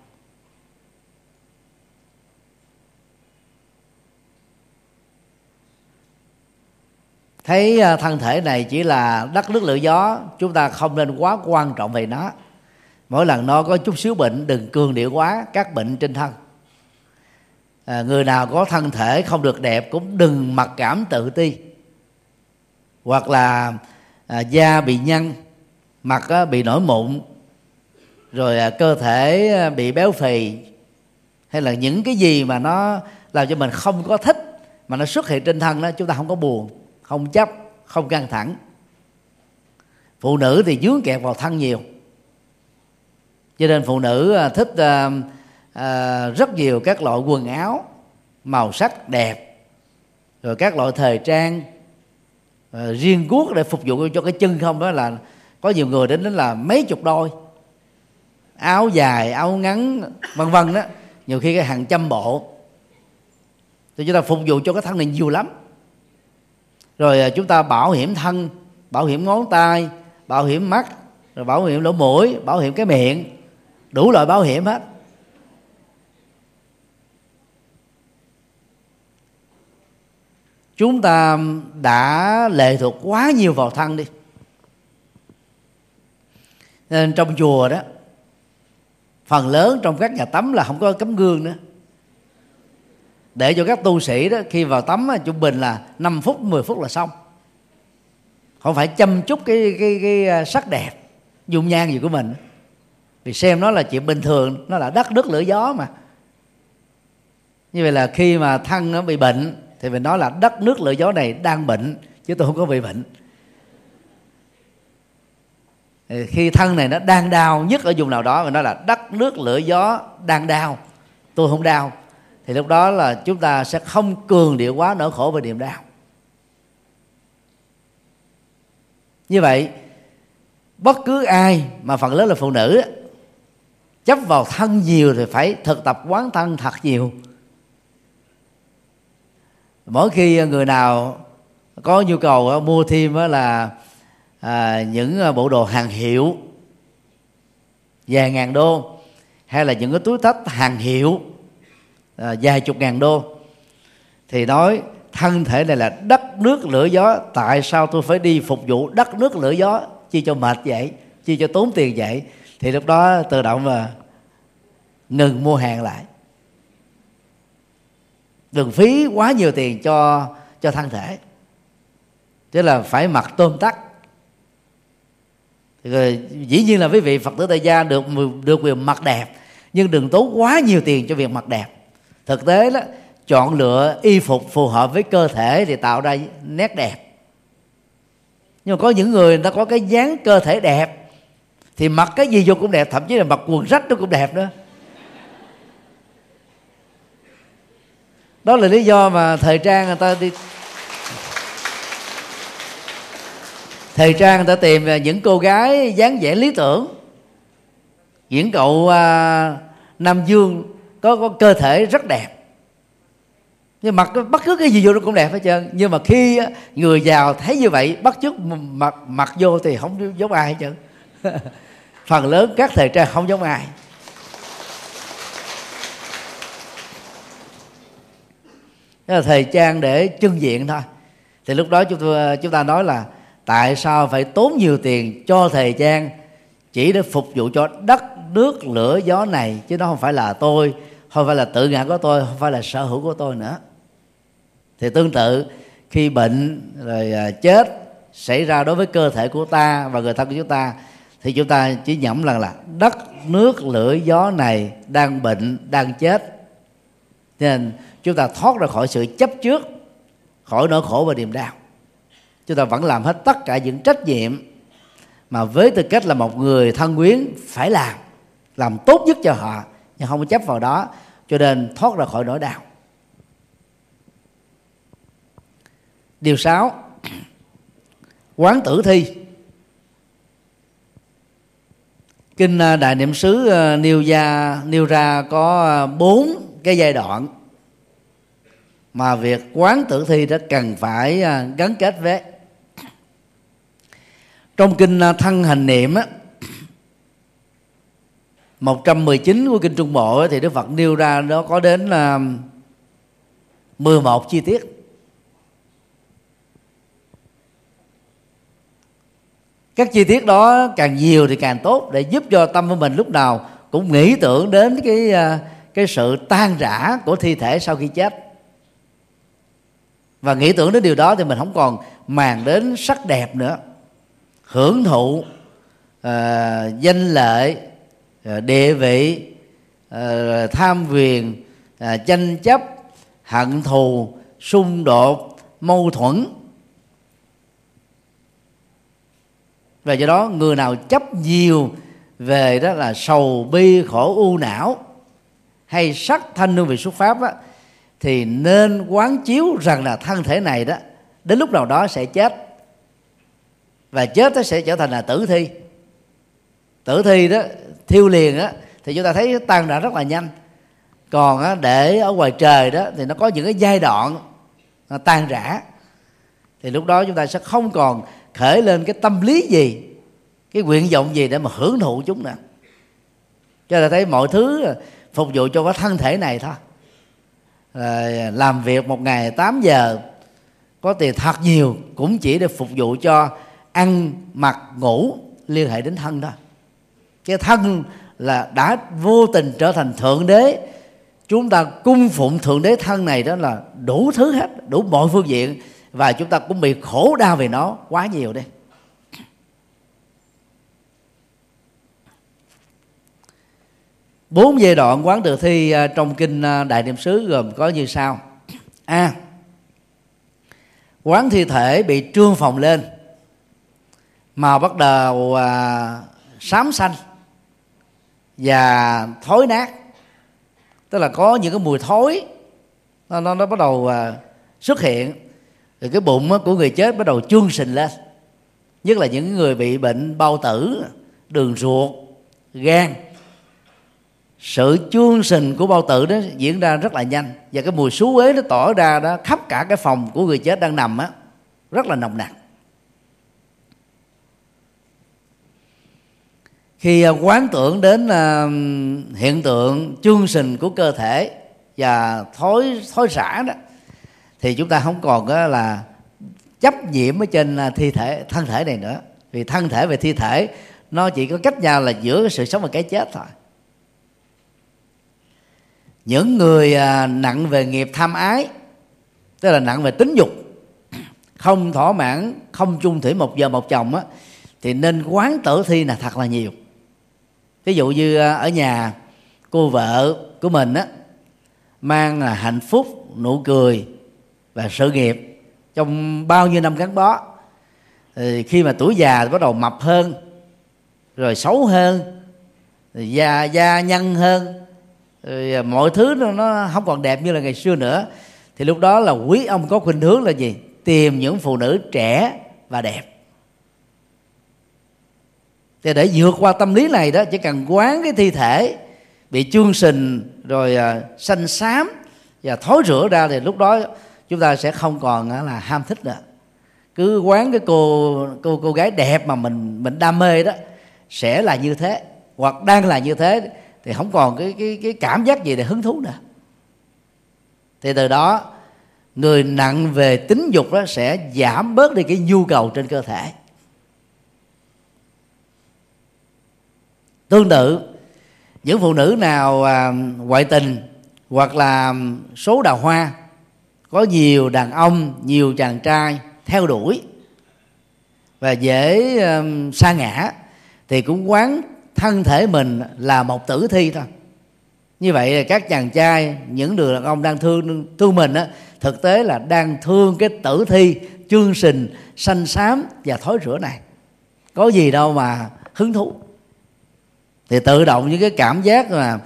Thấy thân thể này chỉ là đất, nước, lửa, gió, chúng ta không nên quá quan trọng về nó. Mỗi lần nó có chút xíu bệnh, đừng cường điệu quá các bệnh trên thân. Người nào có thân thể không được đẹp cũng đừng mặc cảm tự ti, hoặc là da bị nhăn, mặt bị nổi mụn, rồi cơ thể bị béo phì, hay là những cái gì mà nó làm cho mình không có thích mà nó xuất hiện trên thân đó, chúng ta không có buồn, không chấp, không căng thẳng. Phụ nữ thì dướng kẹt vào thân nhiều, cho nên phụ nữ thích rất nhiều các loại quần áo màu sắc đẹp, rồi các loại thời trang riêng guốc để phục vụ cho cái chân không. Đó là có nhiều người đến là mấy chục đôi áo dài, áo ngắn, vân vân đó, nhiều khi cái hàng trăm bộ. Thì chúng ta phục vụ cho cái thân này nhiều lắm. Rồi chúng ta bảo hiểm thân, bảo hiểm ngón tay, bảo hiểm mắt, rồi bảo hiểm lỗ mũi, bảo hiểm cái miệng, đủ loại bảo hiểm hết. Chúng ta đã lệ thuộc quá nhiều vào thân đi. Nên trong chùa đó, phần lớn trong các nhà tắm là không có tấm gương nữa, để cho các tu sĩ đó khi vào tắm trung bình là 5 phút, 10 phút là xong. Không phải chăm chút cái sắc đẹp, dung nhan gì của mình, vì xem nó là chuyện bình thường, nó là đất, nước, lửa, gió mà. Như vậy là khi mà thân nó bị bệnh thì mình nói là đất, nước, lửa, gió này đang bệnh, chứ tôi không có bị bệnh. Khi thân này nó đang đau nhất ở vùng nào đó, mình nói là đất, nước, lửa, gió đang đau, tôi không đau, thì lúc đó là chúng ta sẽ không cường điệu quá nỗi khổ và niềm đau. Như vậy bất cứ ai mà phần lớn là phụ nữ chấp vào thân nhiều thì phải thực tập quán thân thật nhiều. Mỗi khi người nào có nhu cầu mua thêm là những bộ đồ hàng hiệu vài ngàn đô, hay là những cái túi xách hàng hiệu vài chục ngàn đô, thì nói thân thể này là đất, nước, lửa, gió, tại sao tôi phải đi phục vụ đất, nước, lửa, gió, chi cho mệt vậy, chi cho tốn tiền vậy. Thì lúc đó tự động mà ngừng mua hàng lại, đừng phí quá nhiều tiền cho thân thể. Tức là phải mặc tôm tắt. Rồi, dĩ nhiên là quý vị Phật tử tại gia được quyền mặc đẹp, nhưng đừng tốn quá nhiều tiền cho việc mặc đẹp. Thực tế đó, chọn lựa y phục phù hợp với cơ thể thì tạo ra nét đẹp. Nhưng mà có những người ta có cái dáng cơ thể đẹp thì mặc cái gì vô cũng đẹp, thậm chí là mặc quần rách nó cũng đẹp nữa. Đó là lý do mà thời trang người ta đi thời trang người ta tìm những cô gái dáng vẻ lý tưởng, những cậu Nam Dương có cơ thể rất đẹp, nhưng mặc bất cứ cái gì vô nó cũng đẹp hết trơn. Nhưng mà khi người giàu thấy như vậy bắt chước mặc vô thì không giống ai hết trơn. Phần lớn các thời trang không giống ai. Đó là thời trang để trưng diện thôi. Thì lúc đó chúng ta nói là tại sao phải tốn nhiều tiền cho thời trang chỉ để phục vụ cho đất, nước lửa gió này, chứ nó không phải là tôi, không phải là tự ngã của tôi, không phải là sở hữu của tôi nữa. Thì tương tự khi bệnh rồi chết xảy ra đối với cơ thể của ta và người thân của chúng ta, thì chúng ta chỉ nhẩm là đất nước lửa gió này đang bệnh, đang chết. Nên chúng ta thoát ra khỏi sự chấp trước, khỏi nỗi khổ và niềm đau. Chúng ta vẫn làm hết tất cả những trách nhiệm mà với tư cách là một người thân quyến phải làm tốt nhất cho họ, nhưng không có chấp vào đó, cho nên thoát ra khỏi nỗi đau. Điều 6, quán tử thi. Kinh Đại Niệm xứ nêu ra có 4 cái giai đoạn mà việc quán tử thi đó cần phải gắn kết với. Trong kinh Thân Hành Niệm 119 của kinh Trung Bộ thì Đức Phật nêu ra nó có đến 11 chi tiết. Các chi tiết đó càng nhiều thì càng tốt, để giúp cho tâm của mình lúc nào cũng nghĩ tưởng đến cái sự tan rã của thi thể sau khi chết. Và nghĩ tưởng đến điều đó thì mình không còn màng đến sắc đẹp nữa, hưởng thụ danh lợi, địa vị, tham quyền, tranh chấp, hận thù, xung đột, mâu thuẫn. Và do đó người nào chấp nhiều về đó là sầu bi khổ ưu não hay sắc thanh hương vị xuất pháp á, thì nên quán chiếu rằng là thân thể này đó đến lúc nào đó sẽ chết, và chết nó sẽ trở thành là tử thi. Tử thi đó thiêu liền á thì chúng ta thấy tan rã rất là nhanh. Còn á, để ở ngoài trời đó thì nó có những cái giai đoạn tan rã, thì lúc đó chúng ta sẽ không còn khởi lên cái tâm lý gì, cái nguyện vọng gì để mà hưởng thụ chúng nữa. Cho nên thấy mọi thứ phục vụ cho cái thân thể này thôi. Làm việc một ngày 8 giờ, có tiền thật nhiều cũng chỉ để phục vụ cho ăn, mặc, ngủ, liên hệ đến thân thôi. Cái thân là đã vô tình trở thành thượng đế. Chúng ta cung phụng thượng đế thân này đó là đủ thứ hết, đủ mọi phương diện, và chúng ta cũng bị khổ đau về nó quá nhiều đây. Bốn giai đoạn quán tử thi trong kinh Đại Niệm xứ gồm có như sau. A. Quán thi thể bị trương phồng lên, màu bắt đầu xám xanh và thối nát, tức là có những cái mùi thối nó bắt đầu xuất hiện. Rồi cái bụng của người chết bắt đầu chương sình lên, nhất là những người bị bệnh bao tử, đường ruột, gan. Sự chương sình của bao tử đó diễn ra rất là nhanh, và cái mùi xú uế nó tỏ ra đó khắp cả cái phòng của người chết đang nằm á, rất là nồng nặc. Khi quán tưởng đến hiện tượng chương sình của cơ thể và thối rã đó, thì chúng ta không còn là chấp nhiễm ở trên thân thể này nữa. Vì thân thể và thi thể nó chỉ có cách nhau là giữa cái sự sống và cái chết thôi. Những người nặng về nghiệp tham ái, tức là nặng về tính dục, không thỏa mãn, không chung thủy một vợ một chồng á, thì nên quán tử thi là thật là nhiều. Ví dụ như ở nhà cô vợ của mình á mang hạnh phúc, nụ cười và sự nghiệp trong bao nhiêu năm gắn bó, thì khi mà tuổi già thì bắt đầu mập hơn, rồi xấu hơn, rồi da nhăn hơn, rồi mọi thứ nó không còn đẹp như là ngày xưa nữa, thì lúc đó là quý ông có khuynh hướng là gì? Tìm những phụ nữ trẻ và đẹp. Thì để vượt qua tâm lý này đó, chỉ cần quán cái thi thể bị chương sình rồi xanh xám và thối rữa ra, thì lúc đó chúng ta sẽ không còn là ham thích nữa. Cứ quán cái cô gái đẹp mà mình đam mê đó sẽ là như thế, hoặc đang là như thế, thì không còn cái cảm giác gì để hứng thú nữa. Thì từ đó người nặng về tính dục đó sẽ giảm bớt đi cái nhu cầu trên cơ thể. Tương tự, Những phụ nữ nào ngoại tình hoặc là số đào hoa, có nhiều đàn ông, nhiều chàng trai theo đuổi và dễ sa ngã, thì cũng quán thân thể mình là một tử thi thôi. Như vậy các chàng trai, những người đàn ông đang thương mình á, thực tế là đang thương cái tử thi chương sình, xanh xám và thối rữa này. Có gì đâu mà hứng thú. Thì tự động những cái cảm giác mà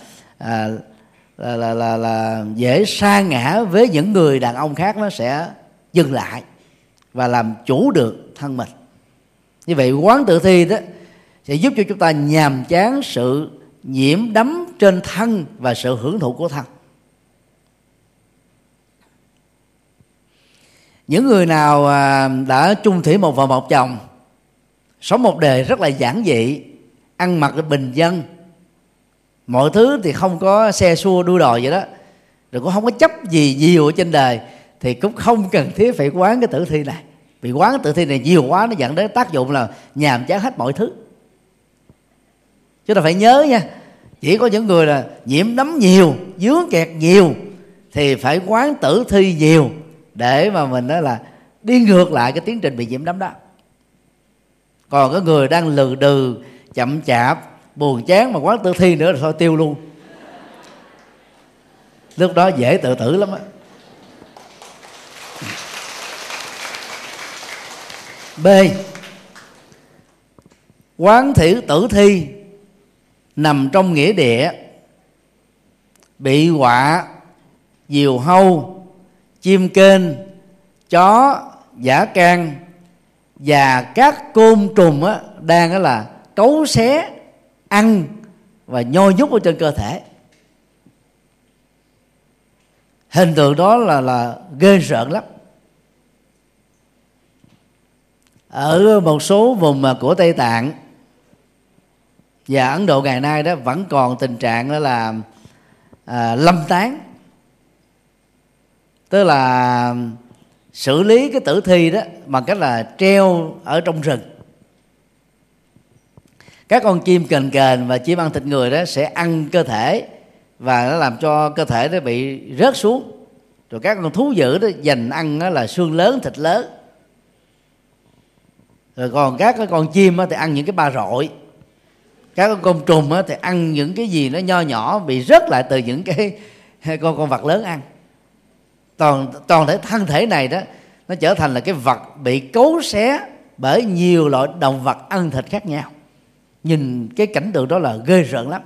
là dễ sa ngã với những người đàn ông khác nó sẽ dừng lại và làm chủ được thân mình. Như vậy quán tử thi đó sẽ giúp cho chúng ta nhàm chán sự nhiễm đắm trên thân và sự hưởng thụ của thân. Những người nào đã chung thủy một vợ một chồng, sống một đời rất là giản dị, ăn mặc bình dân, mọi thứ thì không có xe xua đua đòi vậy đó, rồi cũng không có chấp gì nhiều ở trên đời, thì cũng không cần thiết phải quán cái tử thi này. Vì quán cái tử thi này nhiều quá nó dẫn đến tác dụng là nhàm chán hết mọi thứ. Chúng ta phải nhớ nha, chỉ có những người là nhiễm đắm nhiều, dướng kẹt nhiều thì phải quán tử thi nhiều, để mà mình đó là đi ngược lại cái tiến trình bị nhiễm đắm đó. Còn cái người đang lừ đừ, chậm chạp, buồn chán mà quán tử thi nữa là thôi tiêu luôn. Lúc đó dễ tự tử lắm á. B. Quán tử thi nằm trong nghĩa địa, bị quạ, diều hâu, chim kênh, chó, dã can và các côn trùng á, đang là cấu xé, ăn và nhoi nhúc ở trên cơ thể. Hình tượng đó là ghê rợn lắm. Ở một số vùng của Tây Tạng và Ấn Độ ngày nay đó vẫn còn tình trạng đó là lâm tán, tức là xử lý cái tử thi đó bằng cách là treo ở trong rừng. Các con chim kền kền và chim ăn thịt người đó sẽ ăn cơ thể và nó làm cho cơ thể nó bị rớt xuống. Rồi các con thú dữ đó dành ăn đó là xương lớn, thịt lớn. Rồi còn các cái con chim thì ăn những cái ba rọi. Các con côn trùng thì ăn những cái gì nó nho nhỏ bị rớt lại từ những cái con vật lớn ăn. Toàn thể thân thể này đó nó trở thành là cái vật bị cấu xé bởi nhiều loại động vật ăn thịt khác nhau. Nhìn cái cảnh tượng đó là ghê rợn lắm.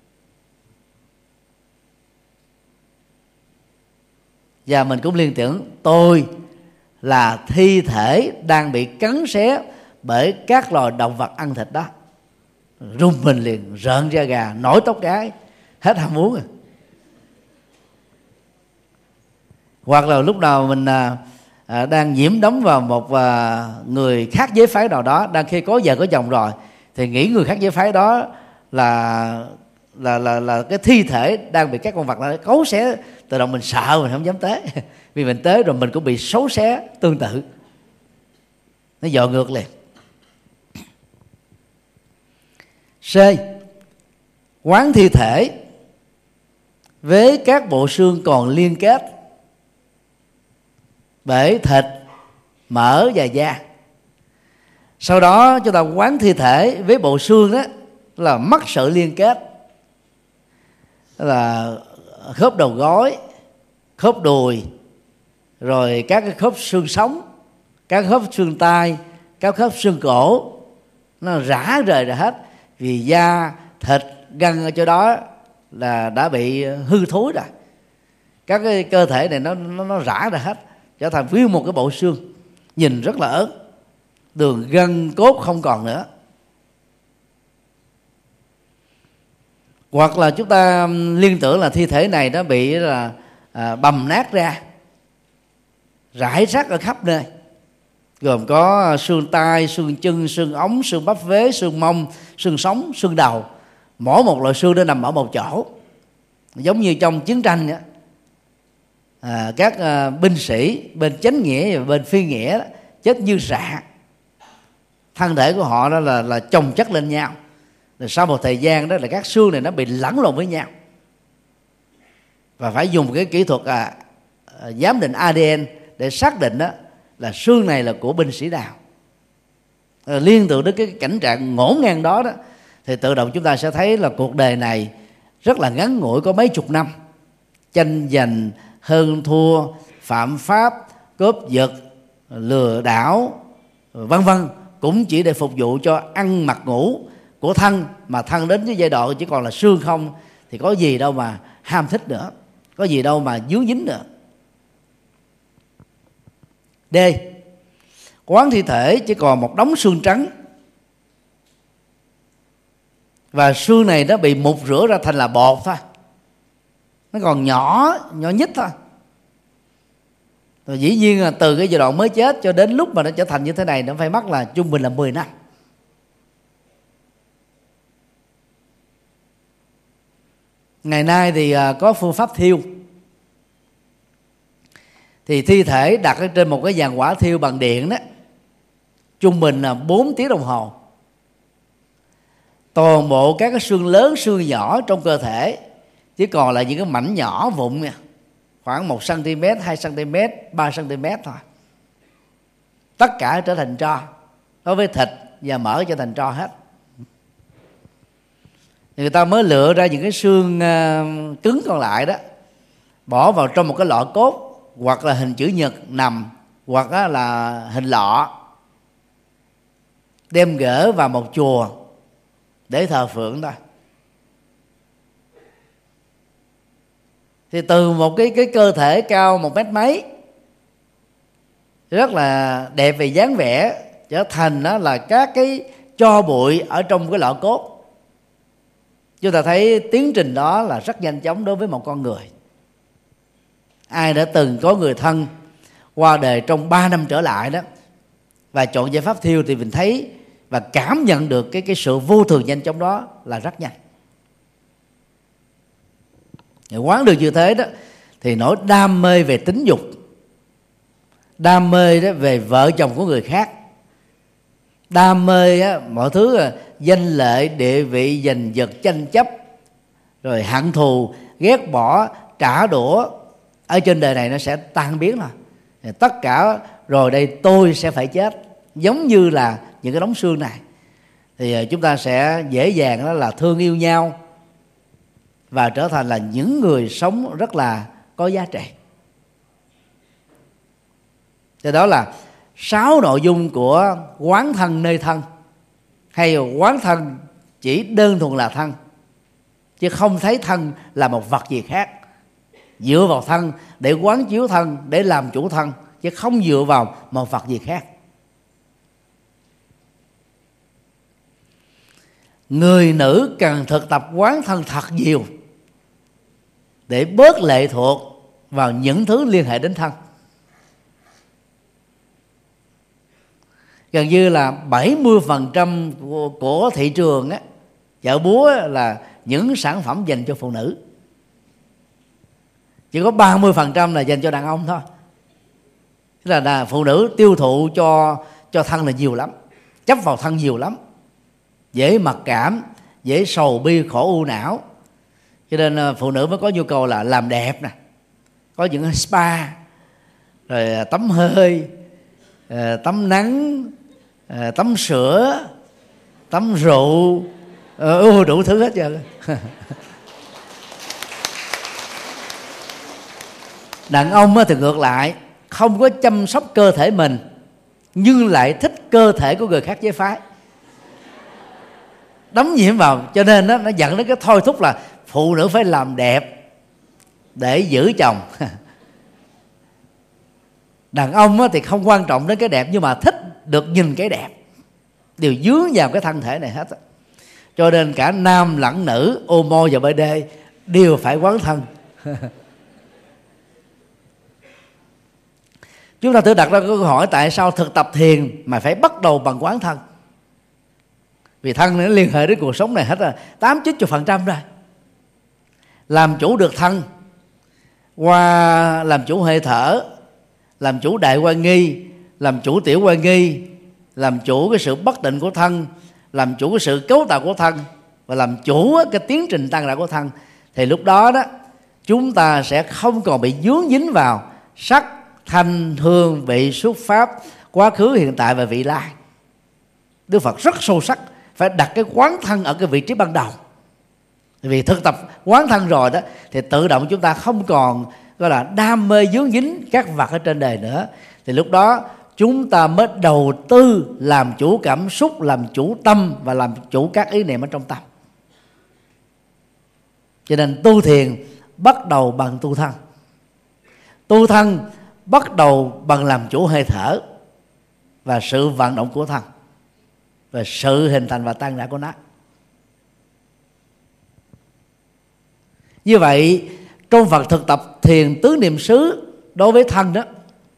Và mình cũng liên tưởng tôi là thi thể đang bị cắn xé bởi các loài động vật ăn thịt đó. Run mình liền, rợn da gà, nổi tóc gáy, hết ham muốn rồi. Hoặc là lúc nào mình đang nhiễm đắm vào một người khác giới phái nào đó, đang khi có vợ có chồng rồi, thì nghĩ người khác giới phái đó là cái thi thể đang bị các con vật nó cấu xé. Từ đầu mình sợ, mình không dám tới. Vì mình tới rồi mình cũng bị xấu xé tương tự, nó dò ngược liền. C. Quán thi thể với các bộ xương còn liên kết bởi thịt, mỡ và da. Sau đó chúng ta quán thi thể với bộ xương đó là mất sự liên kết, đó là khớp đầu gối, khớp đùi, rồi các cái khớp xương sống, các khớp xương tay, các khớp xương cổ, nó rã rời ra hết. Vì da, thịt, gân ở chỗ đó là đã bị hư thối rồi. Các cái cơ thể này nó rã ra hết, trở thành nguyên một cái bộ xương, nhìn rất là ớn. Đường gân cốt không còn nữa. Hoặc là chúng ta liên tưởng là thi thể này nó bị là bầm nát ra, rải rác ở khắp nơi, gồm có xương tay, xương chân, xương ống, xương bắp vế, xương mông, xương sống, xương đầu. Mỗi một loại xương nó nằm ở một chỗ, giống như trong chiến tranh vậy. Các binh sĩ bên chánh nghĩa và bên phi nghĩa đó, chết như rạ. Thân thể của họ đó là chồng chất lên nhau, Rồi sau một thời gian đó là các xương này nó bị lẫn lộn với nhau, và phải dùng cái kỹ thuật giám định ADN để xác định đó là xương này là của binh sĩ nào. Liên tưởng đến cái cảnh trạng ngổn ngang đó đó, thì tự động chúng ta sẽ thấy là cuộc đời này rất là ngắn ngủi, có mấy chục năm, tranh giành, hơn thua, phạm pháp, cướp giật, lừa đảo, vân vân, cũng chỉ để phục vụ cho ăn mặc ngủ của thân, mà thân đến cái giai đoạn chỉ còn là xương không thì có gì đâu mà ham thích nữa, có gì đâu mà dướng dính nữa. D. Quán thi thể chỉ còn một đống xương trắng, và xương này nó bị mục rửa ra thành là bột thôi, nó còn nhỏ nhất thôi. Rồi dĩ nhiên là từ cái giai đoạn mới chết cho đến lúc mà nó trở thành như thế này, nó phải mất là trung bình là 10 năm. Ngày nay thì có phương pháp thiêu, thì thi thể đặt ở trên một cái giàn hỏa thiêu bằng điện đó, trung bình là 4 tiếng đồng hồ. Toàn bộ các cái xương lớn, xương nhỏ trong cơ thể chỉ còn là những cái mảnh nhỏ vụn nha, khoảng 1 cm, 2 cm, 3 cm thôi. Tất cả trở thành tro, đối với thịt và mỡ trở thành tro hết. Người ta mới lựa ra những cái xương cứng còn lại đó, bỏ vào trong một cái lọ cốt, hoặc là hình chữ nhật nằm, hoặc là hình lọ, đem gỡ vào một chùa để thờ phượng thôi. Thì từ một cái cơ thể cao 1 mét mấy, rất là đẹp về dáng vẻ, trở thành đó là các cái tro bụi ở trong cái lọ cốt. Chúng ta thấy tiến trình đó là rất nhanh chóng đối với một con người. Ai đã từng có người thân qua đời trong 3 năm trở lại đó, và chọn giải pháp thiêu, thì mình thấy và cảm nhận được cái sự vô thường nhanh chóng đó là rất nhanh. Quán được như thế đó, thì nỗi đam mê về tính dục, đam mê đó về vợ chồng của người khác, đam mê á, mọi thứ danh lợi, địa vị, giành giật, tranh chấp, rồi hận thù, ghét bỏ, trả đũa ở trên đời này nó sẽ tan biến rồi. Tất cả rồi đây tôi sẽ phải chết, giống như là những cái đống xương này, thì chúng ta sẽ dễ dàng đó là thương yêu nhau và trở thành là những người sống rất là có giá trị. Thì đó là 6 nội dung của quán thân nơi thân, hay quán thân chỉ đơn thuần là thân, chứ không thấy thân là một vật gì khác. Dựa vào thân để quán chiếu thân, để làm chủ thân, chứ không dựa vào một vật gì khác. Người nữ cần thực tập quán thân thật nhiều để bớt lệ thuộc vào những thứ liên hệ đến thân. Gần như là 70% của thị trường á, chợ búa là những sản phẩm dành cho phụ nữ, chỉ có 30% là dành cho đàn ông thôi. Tức là phụ nữ tiêu thụ cho thân là nhiều lắm, chấp vào thân nhiều lắm, dễ mặc cảm, dễ sầu bi khổ u não. Cho nên phụ nữ mới có nhu cầu là làm đẹp nè, có những spa, rồi tắm hơi, tắm nắng, tắm sữa, tắm rượu, đủ thứ hết trơn. Đàn ông thì ngược lại, không có chăm sóc cơ thể mình, nhưng lại thích cơ thể của người khác giới phái, đắm nhiễm vào. Cho nên nó dẫn đến cái thôi thúc là phụ nữ phải làm đẹp để giữ chồng. Đàn ông thì không quan trọng đến cái đẹp, nhưng mà thích được nhìn cái đẹp, đều dướng vào cái thân thể này hết. Cho nên cả nam lẫn nữ, homo và BD đều phải quán thân. Chúng ta thử đặt ra câu hỏi, tại sao thực tập thiền mà phải bắt đầu bằng quán thân? Vì thân nó liên hệ đến cuộc sống này hết rồi, 80-90% rồi. Làm chủ được thân qua làm chủ hơi thở, làm chủ đại quan nghi, làm chủ tiểu quan nghi, làm chủ cái sự bất định của thân, làm chủ cái sự cấu tạo của thân, và làm chủ cái tiến trình tăng rã của thân, thì lúc đó đó chúng ta sẽ không còn bị dướng dính vào sắc, thanh, hương, vị, xuất pháp, quá khứ, hiện tại và vị lai. Đức Phật rất sâu sắc phải đặt cái quán thân ở cái vị trí ban đầu. Vì thực tập quán thân rồi đó thì tự động chúng ta không còn gọi là đam mê dướng dính các vật ở trên đời nữa. Thì lúc đó chúng ta mới đầu tư làm chủ cảm xúc, làm chủ tâm và làm chủ các ý niệm ở trong tâm. Cho nên tu thiền bắt đầu bằng tu thân. Tu thân bắt đầu bằng làm chủ hơi thở và sự vận động của thân và sự hình thành và tan rã của nó. Như vậy trong phần thực tập thiền tứ niệm xứ đối với thân đó,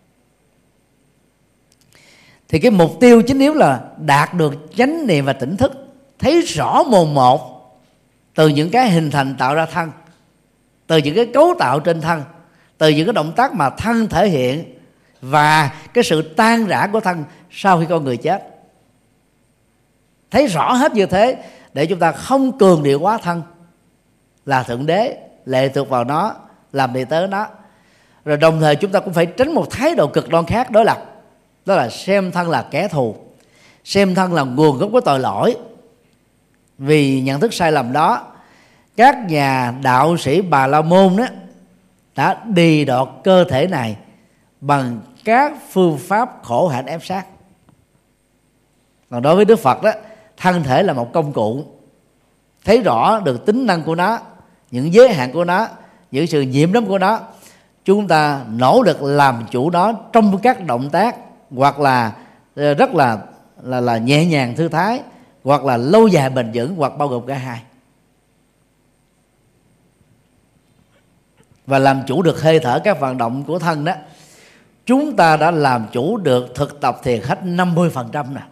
thì cái mục tiêu chính yếu là đạt được chánh niệm và tỉnh thức, thấy rõ mồn một từ những cái hình thành tạo ra thân, từ những cái cấu tạo trên thân, từ những cái động tác mà thân thể hiện và cái sự tan rã của thân sau khi con người chết. Thấy rõ hết như thế để chúng ta không cường điệu quá thân là thượng đế, lệ thuộc vào nó, làm đệ tớ nó. Rồi đồng thời chúng ta cũng phải tránh một thái độ cực đoan khác đối lập, đó là xem thân là kẻ thù, xem thân là nguồn gốc của tội lỗi. Vì nhận thức sai lầm đó, các nhà đạo sĩ Bà La Môn đó đã đì đọt cơ thể này bằng các phương pháp khổ hạnh ép sát. Còn đối với Đức Phật đó, thân thể là một công cụ, thấy rõ được tính năng của nó, những giới hạn của nó, những sự nhiễm đấm của nó. Chúng ta nỗ lực làm chủ nó trong các động tác, hoặc là rất là nhẹ nhàng thư thái, hoặc là lâu dài bền vững, hoặc bao gồm cả hai. Và làm chủ được hơi thở, các vận động của thân đó, chúng ta đã làm chủ được thực tập thiền hết 50% nè.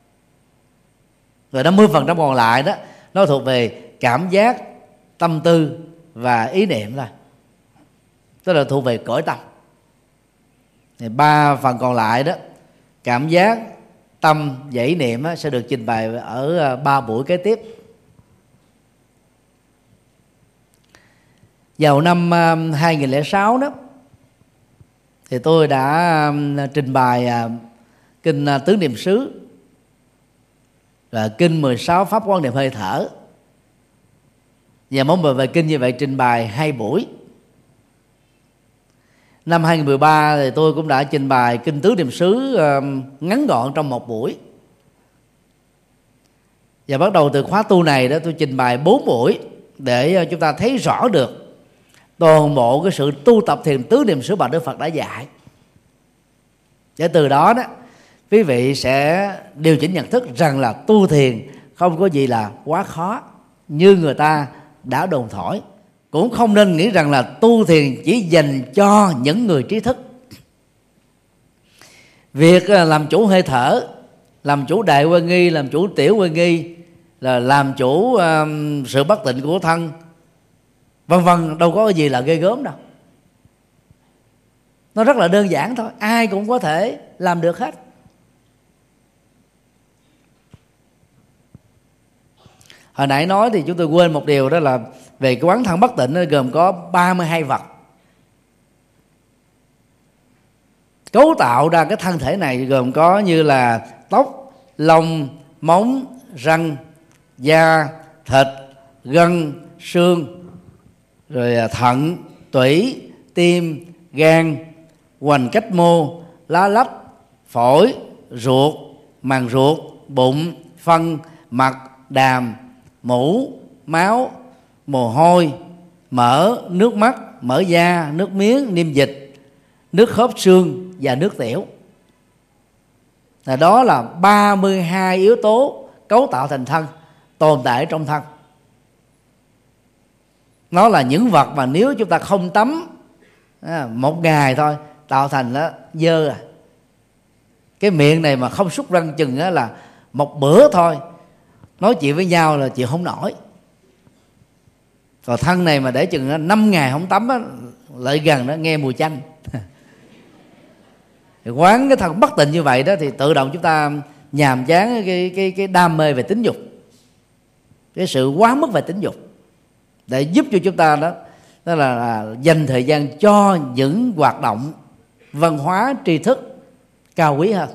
Rồi 50% còn lại đó, nó thuộc về cảm giác, tâm tư và ý niệm thôi, tức là thuộc về cõi tâm. Thì 3 phần còn lại đó, cảm giác, tâm và ý niệm đó, sẽ được trình bày ở 3 buổi kế tiếp. Vào năm 2006 đó, thì tôi đã trình bày kinh Tứ Niệm xứ và kinh 16 pháp quan niệm hơi thở. Và món về kinh như vậy trình bày 2 buổi. Năm 2013 thì tôi cũng đã trình bày kinh Tứ Niệm xứ ngắn gọn trong 1 buổi. Và bắt đầu từ khóa tu này đó, tôi trình bày 4 buổi để chúng ta thấy rõ được toàn bộ cái sự tu tập thiền tứ niệm xứ mà Đức Phật đã dạy. Để từ đó đó quý vị sẽ điều chỉnh nhận thức rằng là tu thiền không có gì là quá khó như người ta đã đồn thổi. Cũng không nên nghĩ rằng là tu thiền chỉ dành cho những người trí thức. Việc làm chủ hơi thở, làm chủ đại huệ nghi, làm chủ tiểu huệ nghi, là làm chủ sự bất tịnh của thân, vân vân, đâu có gì là ghê gớm đâu. Nó rất là đơn giản thôi, ai cũng có thể làm được hết. Hồi nãy nói thì chúng tôi quên một điều, đó là về cái quán thân bất tịnh nó gồm có 32 vật. Cấu tạo ra cái thân thể này gồm có như là tóc, lông, móng, răng, da, thịt, gân, xương, rồi thận, tủy, tim, gan, hoành cách mô, lá lách, phổi, ruột, màng ruột, bụng, phân, mật, đàm, mũ, máu, mồ hôi, mỡ, nước mắt, mỡ da, nước miếng, niêm dịch, nước khớp xương và nước tiểu. Đó là 32 yếu tố cấu tạo thành thân, tồn tại trong thân. Nó là những vật mà nếu chúng ta không tắm một ngày thôi tạo thành nó dơ à. Cái miệng này mà không súc răng chừng là một bữa thôi, nói chuyện với nhau là chịu không nổi. Còn thân này mà để chừng 5 ngày không tắm á, lại gần đó nghe mùi chanh. Thì quán cái thân bất tịnh như vậy đó thì tự động chúng ta nhàm chán cái đam mê về tính dục. cái sự quá mức về tính dục, để giúp cho chúng ta đó là dành thời gian cho những hoạt động văn hóa tri thức cao quý hơn.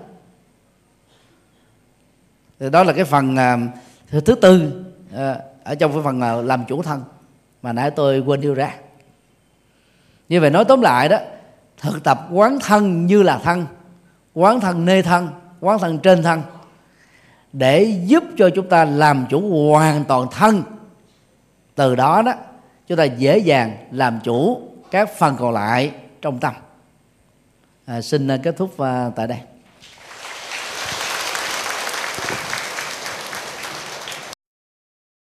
Thì đó là cái phần thứ tư ở trong cái phần làm chủ thân mà nãy tôi quên đưa ra. Như vậy nói tóm lại đó, thực tập quán thân như là thân, quán thân nơi thân, quán thân trên thân, để giúp cho chúng ta làm chủ hoàn toàn thân. Từ đó đó chúng ta dễ dàng làm chủ các phần còn lại trong tâm. Xin kết thúc tại đây.